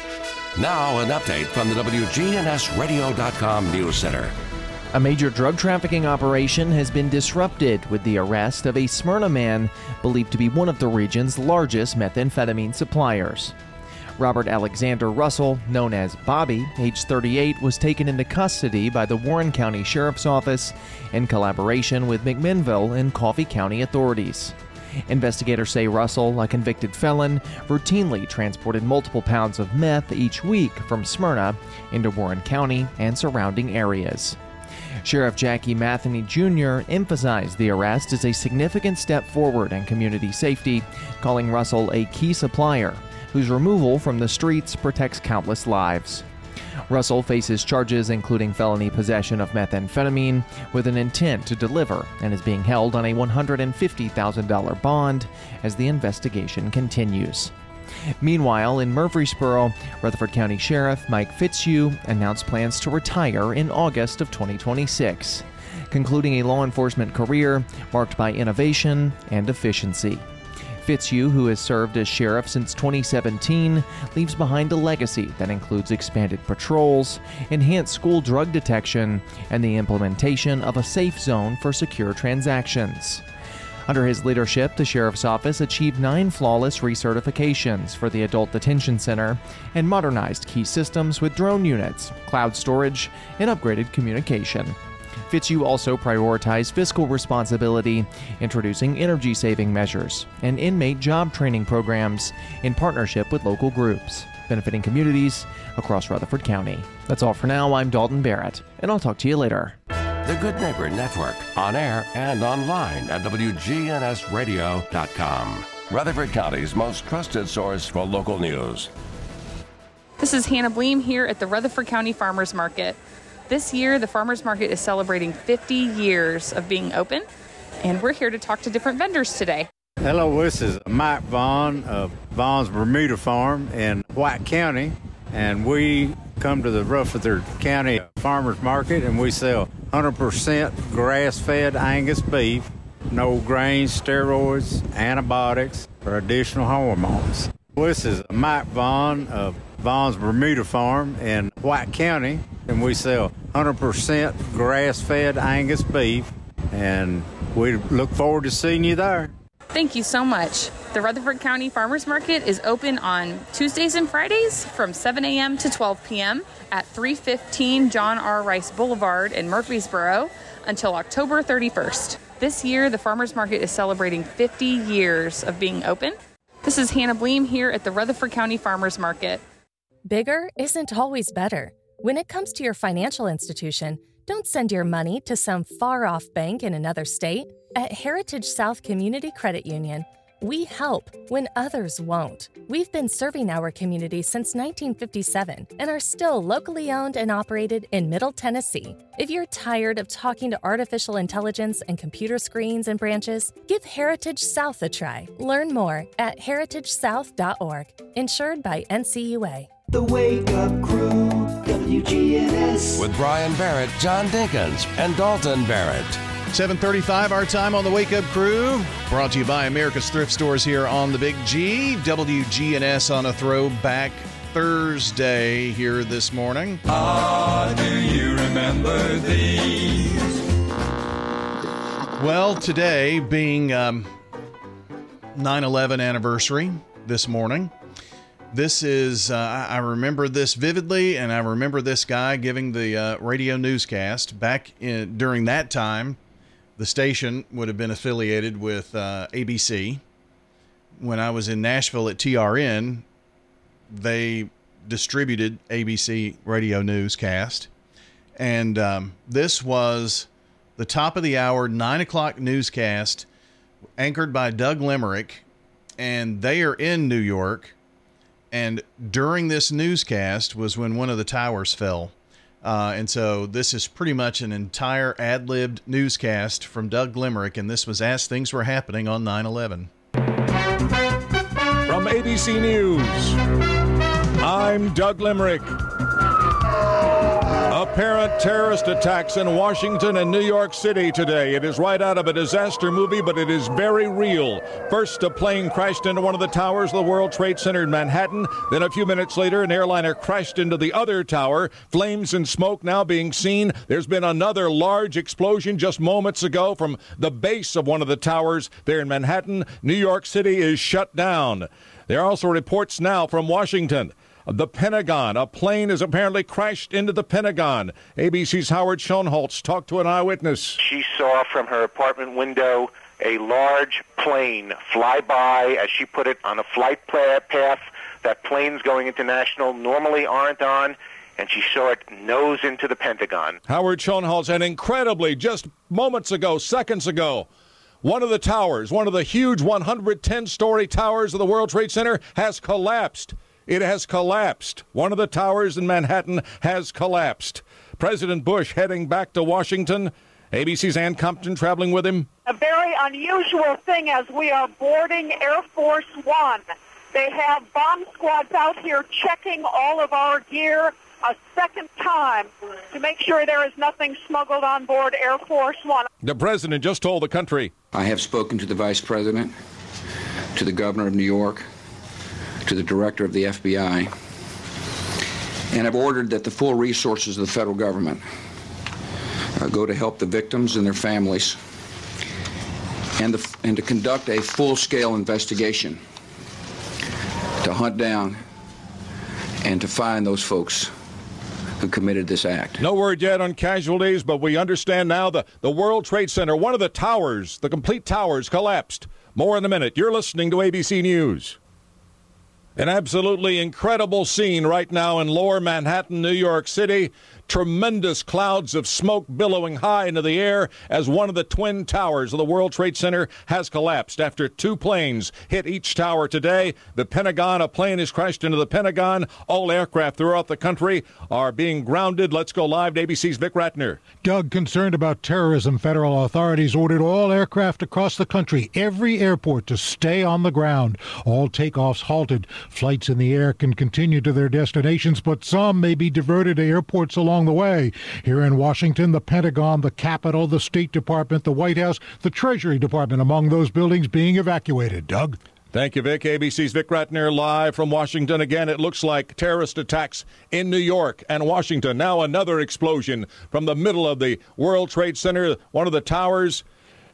Now an update from the WGNSradio.com News Center. A major drug trafficking operation has been disrupted with the arrest of a Smyrna man believed to be one of the region's largest methamphetamine suppliers. Robert Alexander Russell, known as Bobby, age 38, was taken into custody by the Warren County Sheriff's Office in collaboration with McMinnville and Coffee County authorities. Investigators say Russell, a convicted felon, routinely transported multiple pounds of meth each week from Smyrna into Warren County and surrounding areas. Sheriff Jackie Matheny Jr. emphasized the arrest as a significant step forward in community safety, calling Russell a key supplier whose removal from the streets protects countless lives. Russell faces charges including felony possession of methamphetamine with an intent to deliver and is being held on a $150,000 bond as the investigation continues. Meanwhile, in Murfreesboro, Rutherford County Sheriff Mike Fitzhugh announced plans to retire in August of 2026, concluding a law enforcement career marked by innovation and efficiency. Fitzhugh, who has served as sheriff since 2017, leaves behind a legacy that includes expanded patrols, enhanced school drug detection, and the implementation of a safe zone for secure transactions. Under his leadership, the Sheriff's Office achieved 9 flawless recertifications for the Adult Detention Center and modernized key systems with drone units, cloud storage, and upgraded communication. Fitzhugh also prioritized fiscal responsibility, introducing energy-saving measures and inmate job training programs in partnership with local groups, benefiting communities across Rutherford County. That's all for now. I'm Dalton Barrett, and I'll talk to you later. The Good Neighbor Network, on air and online at WGNSradio.com. Rutherford County's most trusted source for local news. This is Hannah Bleem here at the Rutherford County Farmers Market. This year, the Farmers Market is celebrating 50 years of being open, and we're here to talk to different vendors today. Hello, this is Mike Vaughn of Vaughn's Bermuda Farm in White County, and we come to the Rutherford County Farmers Market, and we sell 100% grass-fed Angus beef, no grains, steroids, antibiotics, or additional hormones. This is Mike Vaughn of Vaughn's Bermuda Farm in White County, and we sell 100% grass-fed Angus beef, and we look forward to seeing you there. Thank you so much. The Rutherford County Farmers Market is open on Tuesdays and Fridays from 7 a.m. to 12 p.m. at 315 John R. Rice Boulevard in Murfreesboro until October 31st. This year, the Farmers Market is celebrating 50 years of being open. This is Hannah Bleem here at the Rutherford County Farmers Market. Bigger isn't always better. When it comes to your financial institution, don't send your money to some far-off bank in another state. At Heritage South Community Credit Union, we help when others won't. We've been serving our community since 1957 and are still locally owned and operated in Middle Tennessee. If you're tired of talking to artificial intelligence and computer screens and branches, give Heritage South a try. Learn more at heritagesouth.org. Insured by NCUA. The Wake Up Crew, WGNS. With Brian Barrett, John Dinkins, and Dalton Barrett. 7:35 our time on the Wake Up Crew. Brought to you by America's Thrift Stores here on the Big G. WGNS on a throwback Thursday here this morning. Do you remember these? Well, today being 9/11 anniversary this morning. This is, I remember this vividly, and I remember this guy giving the radio newscast. During that time, the station would have been affiliated with ABC. When I was in Nashville at TRN, they distributed ABC radio newscast. And this was the top of the hour, 9 o'clock newscast, anchored by Doug Limerick. And they are in New York. And during this newscast was when one of the towers fell. And so this is pretty much an entire ad-libbed newscast from Doug Limerick, and this was as things were happening on 9/11. From ABC News, I'm Doug Limerick. Apparent terrorist attacks in Washington and New York City today. It is right out of a disaster movie, but it is very real. First, a plane crashed into one of the towers of the World Trade Center in Manhattan. Then a few minutes later, an airliner crashed into the other tower. Flames and smoke now being seen. There's been another large explosion just moments ago from the base of one of the towers there in Manhattan. New York City is shut down. There are also reports now from Washington. The Pentagon. A plane has apparently crashed into the Pentagon. ABC's Howard Schoenholtz talked to an eyewitness. She saw from her apartment window a large plane fly by, as she put it, on a flight path that planes going international normally aren't on, and she saw it nose into the Pentagon. Howard Schoenholtz, and incredibly, just moments ago, seconds ago, one of the towers, one of the huge 110-story towers of the World Trade Center has collapsed. It has collapsed. One of the towers in Manhattan has collapsed. President Bush heading back to Washington. ABC's Ann Compton traveling with him. A very unusual thing as we are boarding Air Force One. They have bomb squads out here checking all of our gear a second time to make sure there is nothing smuggled on board Air Force One. The president just told the country. I have spoken to the vice president, to the governor of New York, to the director of the FBI, and have ordered that the full resources of the federal government go to help the victims and their families, and to conduct a full-scale investigation to hunt down and to find those folks who committed this act. No word yet on casualties, but we understand now the World Trade Center, one of the towers, the complete towers, collapsed. More in a minute. You're listening to ABC News. An absolutely incredible scene right now in lower Manhattan, New York City. Tremendous clouds of smoke billowing high into the air as one of the twin towers of the World Trade Center has collapsed after two planes hit each tower today. The Pentagon, a plane has crashed into the Pentagon. All aircraft throughout the country are being grounded. Let's go live to ABC's Vic Ratner. Doug, concerned about terrorism, federal authorities ordered all aircraft across the country, every airport, to stay on the ground. All takeoffs halted. Flights in the air can continue to their destinations, but some may be diverted to airports along the way. Here in Washington, the Pentagon, the Capitol, the State Department, the White House, the Treasury Department, among those buildings being evacuated. Doug? Thank you, Vic. ABC's Vic Ratner live from Washington. Again, it looks like terrorist attacks in New York and Washington. Now another explosion from the middle of the World Trade Center, one of the towers.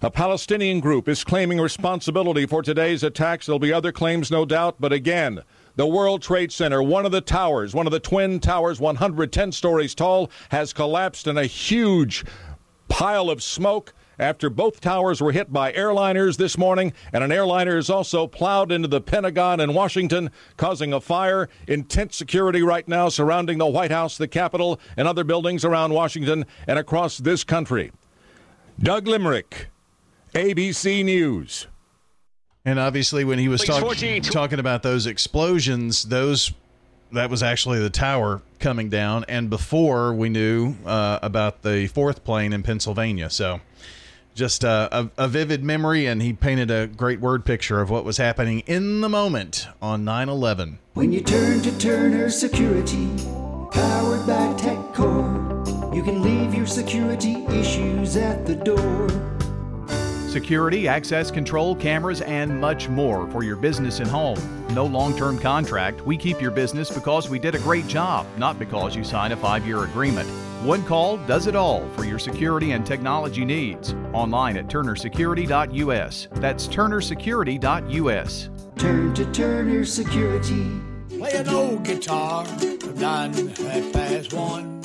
A Palestinian group is claiming responsibility for today's attacks. There'll be other claims, no doubt, but again, the World Trade Center, one of the towers, one of the twin towers, 110 stories tall, has collapsed in a huge pile of smoke after both towers were hit by airliners this morning, and an airliner is also plowed into the Pentagon in Washington, causing a fire. Intense security right now surrounding the White House, the Capitol, and other buildings around Washington and across this country. Doug Limerick, ABC News. And obviously when he was talking about those explosions, that was actually the tower coming down, and before we knew about the fourth plane in Pennsylvania. So just a vivid memory, and he painted a great word picture of what was happening in the moment on 9/11. When you turn to Turner Security, powered by TechCore, you can leave your security issues at the door. Security, access control, cameras, and much more for your business and home. No long-term contract. We keep your business because we did a great job, not because you signed a 5-year agreement. One call does it all for your security and technology needs. Online at turnersecurity.us. That's turnersecurity.us. Turn to Turner Security. Play an old guitar, 1:09.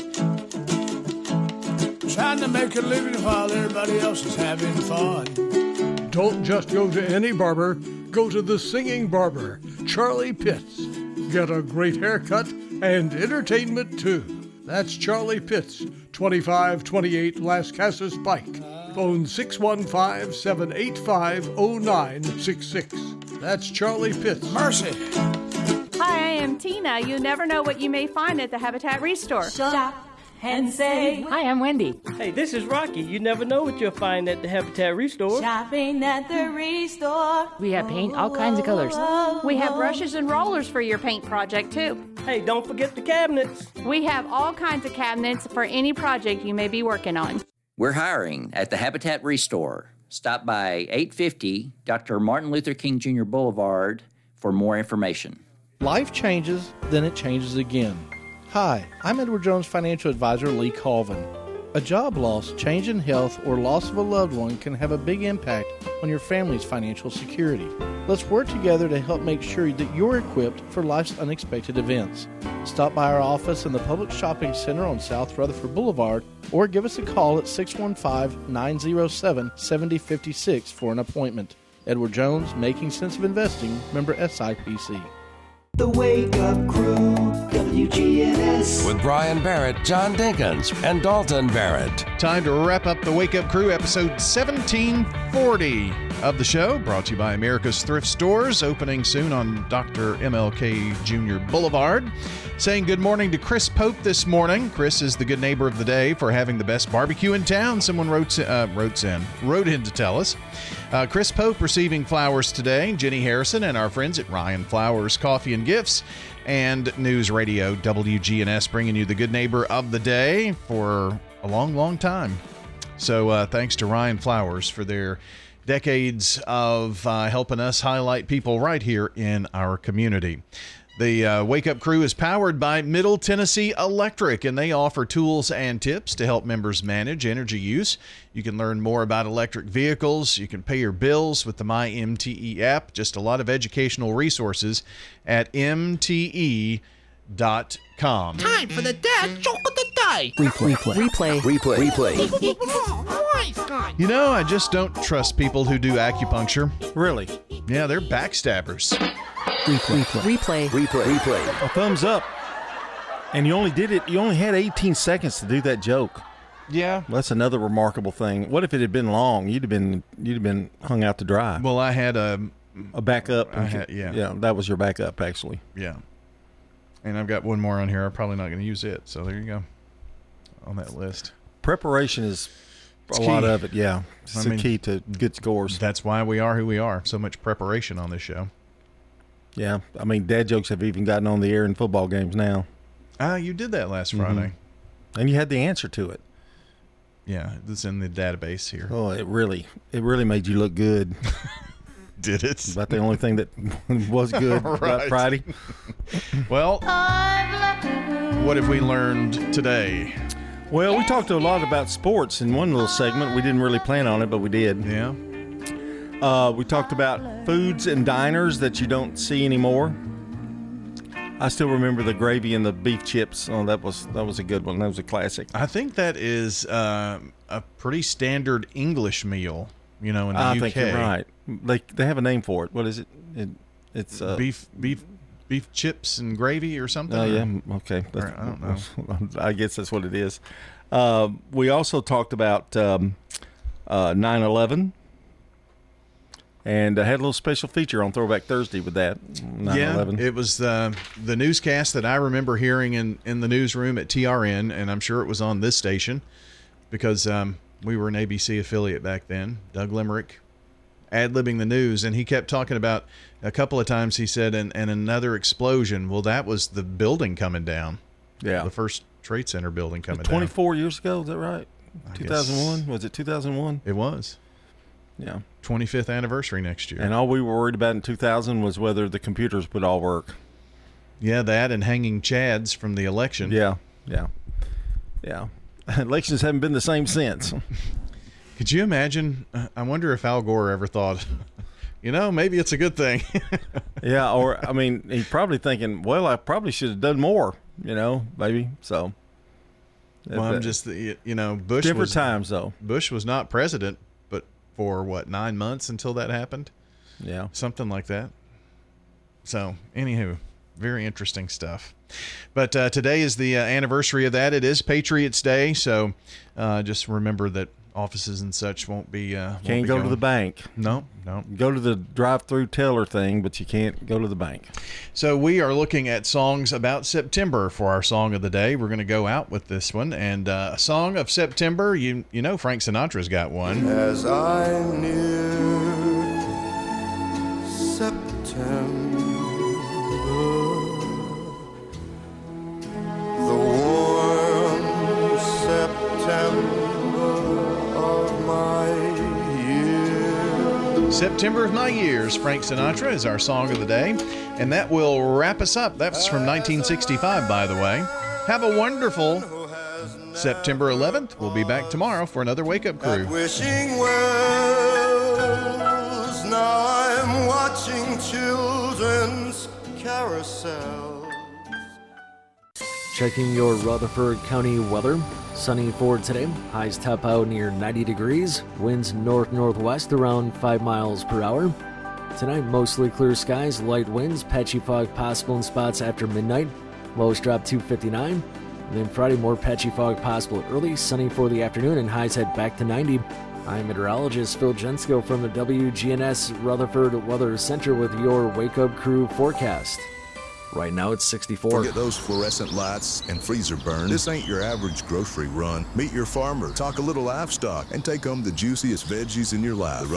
Trying to make a living while everybody else is having fun. Don't just go to any barber. Go to the singing barber, Charlie Pitts. Get a great haircut and entertainment too. That's Charlie Pitts, 2528 Las Casas Pike. Phone 615-785-0966. That's Charlie Pitts. Mercy. Hi, I am Tina. You never know what you may find at the Habitat Restore. Shop and save. Hi, I'm Wendy. Hey, this is Rocky. You never know what you'll find at the Habitat Restore. Shopping at the Restore. We have paint, all kinds of colors. We have brushes and rollers for your paint project, too. Hey, don't forget the cabinets. We have all kinds of cabinets for any project you may be working on. We're hiring at the Habitat Restore. Stop by 850 Dr. Martin Luther King Jr. Boulevard for more information. Life changes, then it changes again. Hi, I'm Edward Jones Financial Advisor Lee Colvin. A job loss, change in health, or loss of a loved one can have a big impact on your family's financial security. Let's work together to help make sure that you're equipped for life's unexpected events. Stop by our office in the Public Shopping Center on South Rutherford Boulevard or give us a call at 615-907-7056 for an appointment. Edward Jones, Making Sense of Investing, member SIPC. The Wake Up Crew, WGNS. With Brian Barrett, John Dinkins, and Dalton Barrett. Time to wrap up the Wake Up Crew, episode 1740 of the show, brought to you by America's Thrift Stores, opening soon on Dr. MLK Jr. Boulevard. Saying good morning to Chris Pope this morning. Chris is the good neighbor of the day for having the best barbecue in town. Someone wrote in to tell us. Chris Pope receiving flowers today. Jenny Harrison and our friends at Ryan Flowers Coffee and Gifts, and News Radio WGNS bringing you the good neighbor of the day for a long, long time. So thanks to Ryan Flowers for their decades of helping us highlight people right here in our community. The Wake Up Crew is powered by Middle Tennessee Electric, and they offer tools and tips to help members manage energy use. You can learn more about electric vehicles. You can pay your bills with the MyMTE app. Just a lot of educational resources at mte.com. Time for the dad joke of the day. Replay. You know, I just don't trust people who do acupuncture. Really? Yeah, they're backstabbers. Replay. A thumbs up. And you only had 18 seconds to do that joke. Yeah. That's another remarkable thing. What if it had been long? You'd have been hung out to dry. Well, I had a backup. Yeah, that was your backup, actually. Yeah. And I've got one more on here. I'm probably not going to use it. So there you go. On that list. Preparation is It's a key. lot of it, yeah. It's the key to good scores. That's why we are who we are. So much preparation on this show. Yeah. I mean, dad jokes have even gotten on the air in football games now. You did that last Friday. And you had the answer to it. Yeah, it's in the database here. Oh, it really made you look good. Did it? About the only thing that was good about Friday. Well, what have we learned today? Well, we talked a lot about sports in one little segment. We didn't really plan on it, but we did. Yeah. We talked about foods and diners that you don't see anymore. I still remember the gravy and the beef chips. Oh, that was a good one. That was a classic. I think that is a pretty standard English meal, in the UK. I think you're right. They have a name for it. What is it? It's beef chips and gravy or something. Oh yeah, okay. I don't know. I guess that's what it is. We also talked about 9/11. And I had a little special feature on Throwback Thursday with that. 9/11. Yeah, it was the newscast that I remember hearing in the newsroom at TRN, and I'm sure it was on this station because we were an ABC affiliate back then. Doug Limerick ad-libbing the news, and he kept talking about a couple of times he said, and another explosion. Well, that was the building coming down. Yeah. The first Trade Center building coming 24 years ago, is that right? 2001? Was it 2001? It was. Yeah. 25th anniversary next year. And all we were worried about in 2000 was whether the computers would all work. Yeah, that and hanging chads from the election. Yeah. Elections haven't been the same since. Could you imagine? I wonder if Al Gore ever thought, maybe it's a good thing. Yeah, or, he's probably thinking, well, I probably should have done more, maybe. So. Well, I'm just, Bush different times, though. Bush was not president, but for, 9 months until that happened? Yeah. Something like that. So, anywho, very interesting stuff. But today is the anniversary of that. It is Patriots Day, so just remember that offices and such won't be can't go to the bank. No. Go to the drive-through teller thing, but you can't go to the bank. So we are looking at songs about September for our song of the day. We're going to go out with this one, and a song of September. You know Frank Sinatra's got one. As I near September, the warm September. September of My Years, Frank Sinatra is our song of the day. And that will wrap us up. That's from 1965, by the way. Have a wonderful September 11th. We'll be back tomorrow for another Wake Up Crew. Wishing wells, now I'm watching children's carousel. Checking your Rutherford County weather. Sunny for today. Highs top out near 90 degrees. Winds north-northwest around 5 miles per hour. Tonight, mostly clear skies, light winds, patchy fog possible in spots after midnight. Lows drop to 59. And then Friday, more patchy fog possible early. Sunny for the afternoon and highs head back to 90. I'm meteorologist Phil Jensko from the WGNS Rutherford Weather Center with your Wake Up Crew forecast. Right now it's 64. Forget those fluorescent lights and freezer burn. This ain't your average grocery run. Meet your farmer, talk a little livestock, and take home the juiciest veggies in your life.